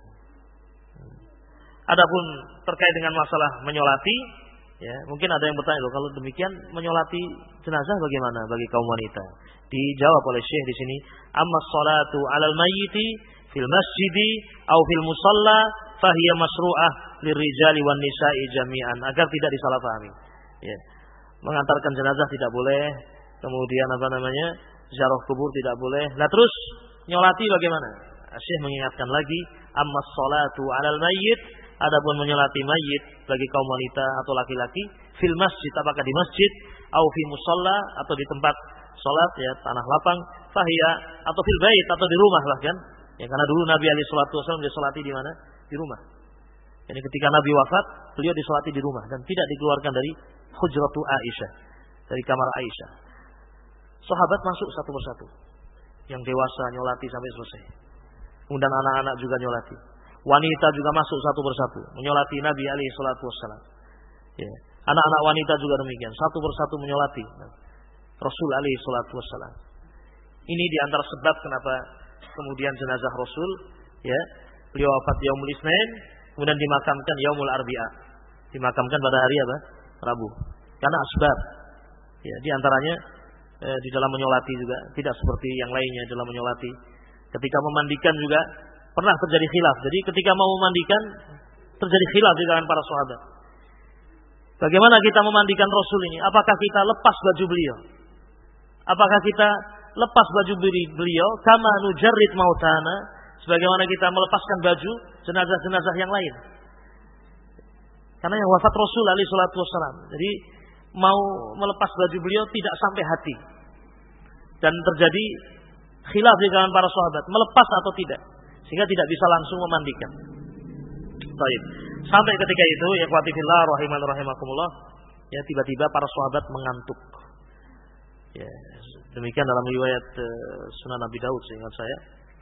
Adapun terkait dengan masalah menyolati, ya, mungkin ada yang bertanya, loh, kalau demikian menyolati jenazah bagaimana bagi kaum wanita? Dijawab oleh Syekh di sini, amma sholatu 'alal mayyiti fil masjidi aw fil musalla fahiya masru'ah lirijali wan nisa'i jami'an, agar tidak disalahpahami. Ya. Mengantarkan jenazah tidak boleh, kemudian apa namanya? Ziarah kubur tidak boleh. Nah, terus nyolati bagaimana? Syekh mengingatkan lagi, amma sholatu 'alal mayyit, adapun menyolati mayit bagi kaum wanita atau laki-laki fil masjid, apakah di masjid au fi musalla, atau di tempat salat, ya, tanah lapang, fahiya, atau fil bait, atau di rumah bahkan. Ya, karena dulu Nabi alaihi salatu wasallam disolati di mana? Di rumah. Jadi ketika Nabi wafat, beliau disolati di rumah dan tidak dikeluarkan dari hujratu Aisyah, dari kamar Aisyah. Sahabat masuk satu persatu. Yang dewasa nyolati sampai selesai. Kemudian anak-anak juga nyolati. Wanita juga masuk satu persatu menyolati Nabi alaihi salatu wassalam. Ya. Anak-anak wanita juga demikian, satu persatu menyolati Rasul alaihi salatu wassalam. Ini diantara sebab kenapa kemudian jenazah Rasul, ya, beliau wafat yaumul Itsnain, kemudian dimakamkan yaumul Arbi'a. Dimakamkan pada hari apa? Rabu. Karena asbab. Ya, diantaranya eh, di dalam menyolati juga tidak seperti yang lainnya dalam menyolati. Ketika memandikan juga pernah terjadi khilaf. Jadi ketika mau memandikan terjadi khilaf di kalangan para sahabat. Bagaimana kita memandikan Rasul ini? Apakah kita lepas baju beliau? Apakah kita lepas baju beliau kama nujarrid mautana, sebagaimana kita melepaskan baju jenazah-jenazah yang lain? Karena yang wafat Rasul alaihi salatu wassalam. Jadi mau melepas baju beliau tidak sampai hati. Dan terjadi khilaf di kalangan para sahabat, melepas atau tidak, sehingga tidak bisa langsung memandikan. Baik. Sampai ketika itu, ya ikhwati fillah rahiman rahimakumullah, ya tiba-tiba para sahabat mengantuk. Ya, demikian dalam riwayat uh, Sunan Abi Daud seingat saya.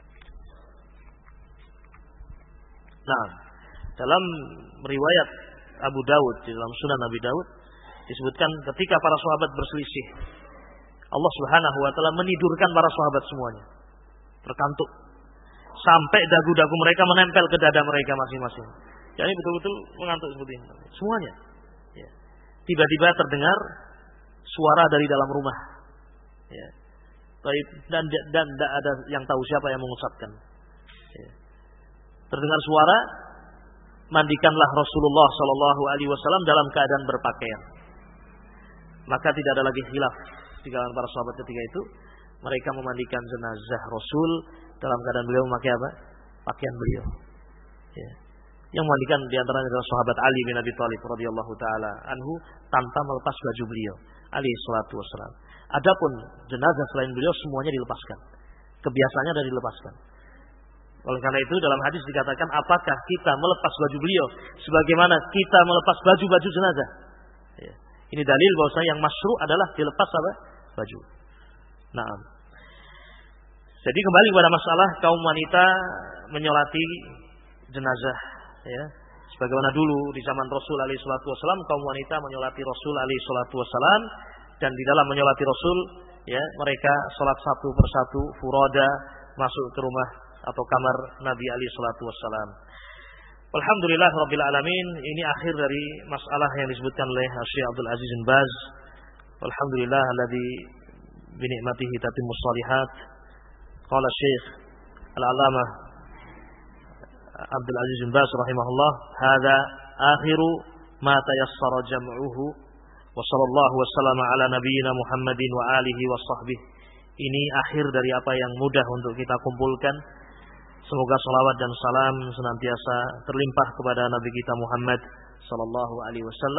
Nah, dalam riwayat Abu Daud, di dalam Sunan Abi Daud disebutkan ketika para sahabat berselisih, Allah Subhanahu wa taala menidurkan para sahabat semuanya. Terkantuk. Sampai dagu-dagu mereka menempel ke dada mereka masing-masing. Jadi betul-betul mengantuk seperti ini. Semuanya. Ya. Tiba-tiba terdengar suara dari dalam rumah. Ya. Dan dan tidak ada yang tahu siapa yang mengucapkan. Ya. Terdengar suara, mandikanlah Rasulullah Shallallahu Alaihi Wasallam dalam keadaan berpakaian. Maka tidak ada lagi khilaf di kalangan para sahabat ketika itu. Mereka memandikan jenazah Rasul dalam keadaan beliau memakai apa? Pakaian beliau. Ya. Yang memandikan diantaranya adalah sahabat Ali bin Abi Thalib radhiyallahu taala anhu tanpa melepas baju beliau alaihi salatu wassalam. Adapun jenazah selain beliau semuanya dilepaskan. Kebiasaannya adalah dilepaskan. Oleh karena itu dalam hadis dikatakan, apakah kita melepas baju beliau sebagaimana kita melepas baju-baju jenazah? Ya. Ini dalil bahwasanya yang masyru' adalah dilepas apa? Baju. Nah. Jadi kembali kepada masalah kaum wanita menyolati jenazah, ya. Sebagaimana dulu di zaman Rasul alaihi salatu wasallam kaum wanita menyolati Rasul alaihi salatu wasallam, dan di dalam menyolati Rasul, ya, mereka salat satu persatu furada masuk ke rumah atau kamar Nabi alaihi salatu wasallam. Alhamdulillah rabbil alamin, ini akhir dari masalah yang disebutkan oleh Syekh Abdul Aziz bin Baz. Alhamdulillah alladzi bi ni'matihi tatimmus shalihat. Qala Syekh Al-Alamah Abdul Aziz bin Baz rahimahullah, hadza akhiru ma tayassara jam'uhu Wa sallallahu wasallam ala nabiyyina Muhammadin wa alihi wa sahbihi. Ini akhir dari apa yang mudah untuk kita kumpulkan. Semoga salawat dan salam senantiasa terlimpah kepada Nabi kita Muhammad sallallahu alaihi wasallam.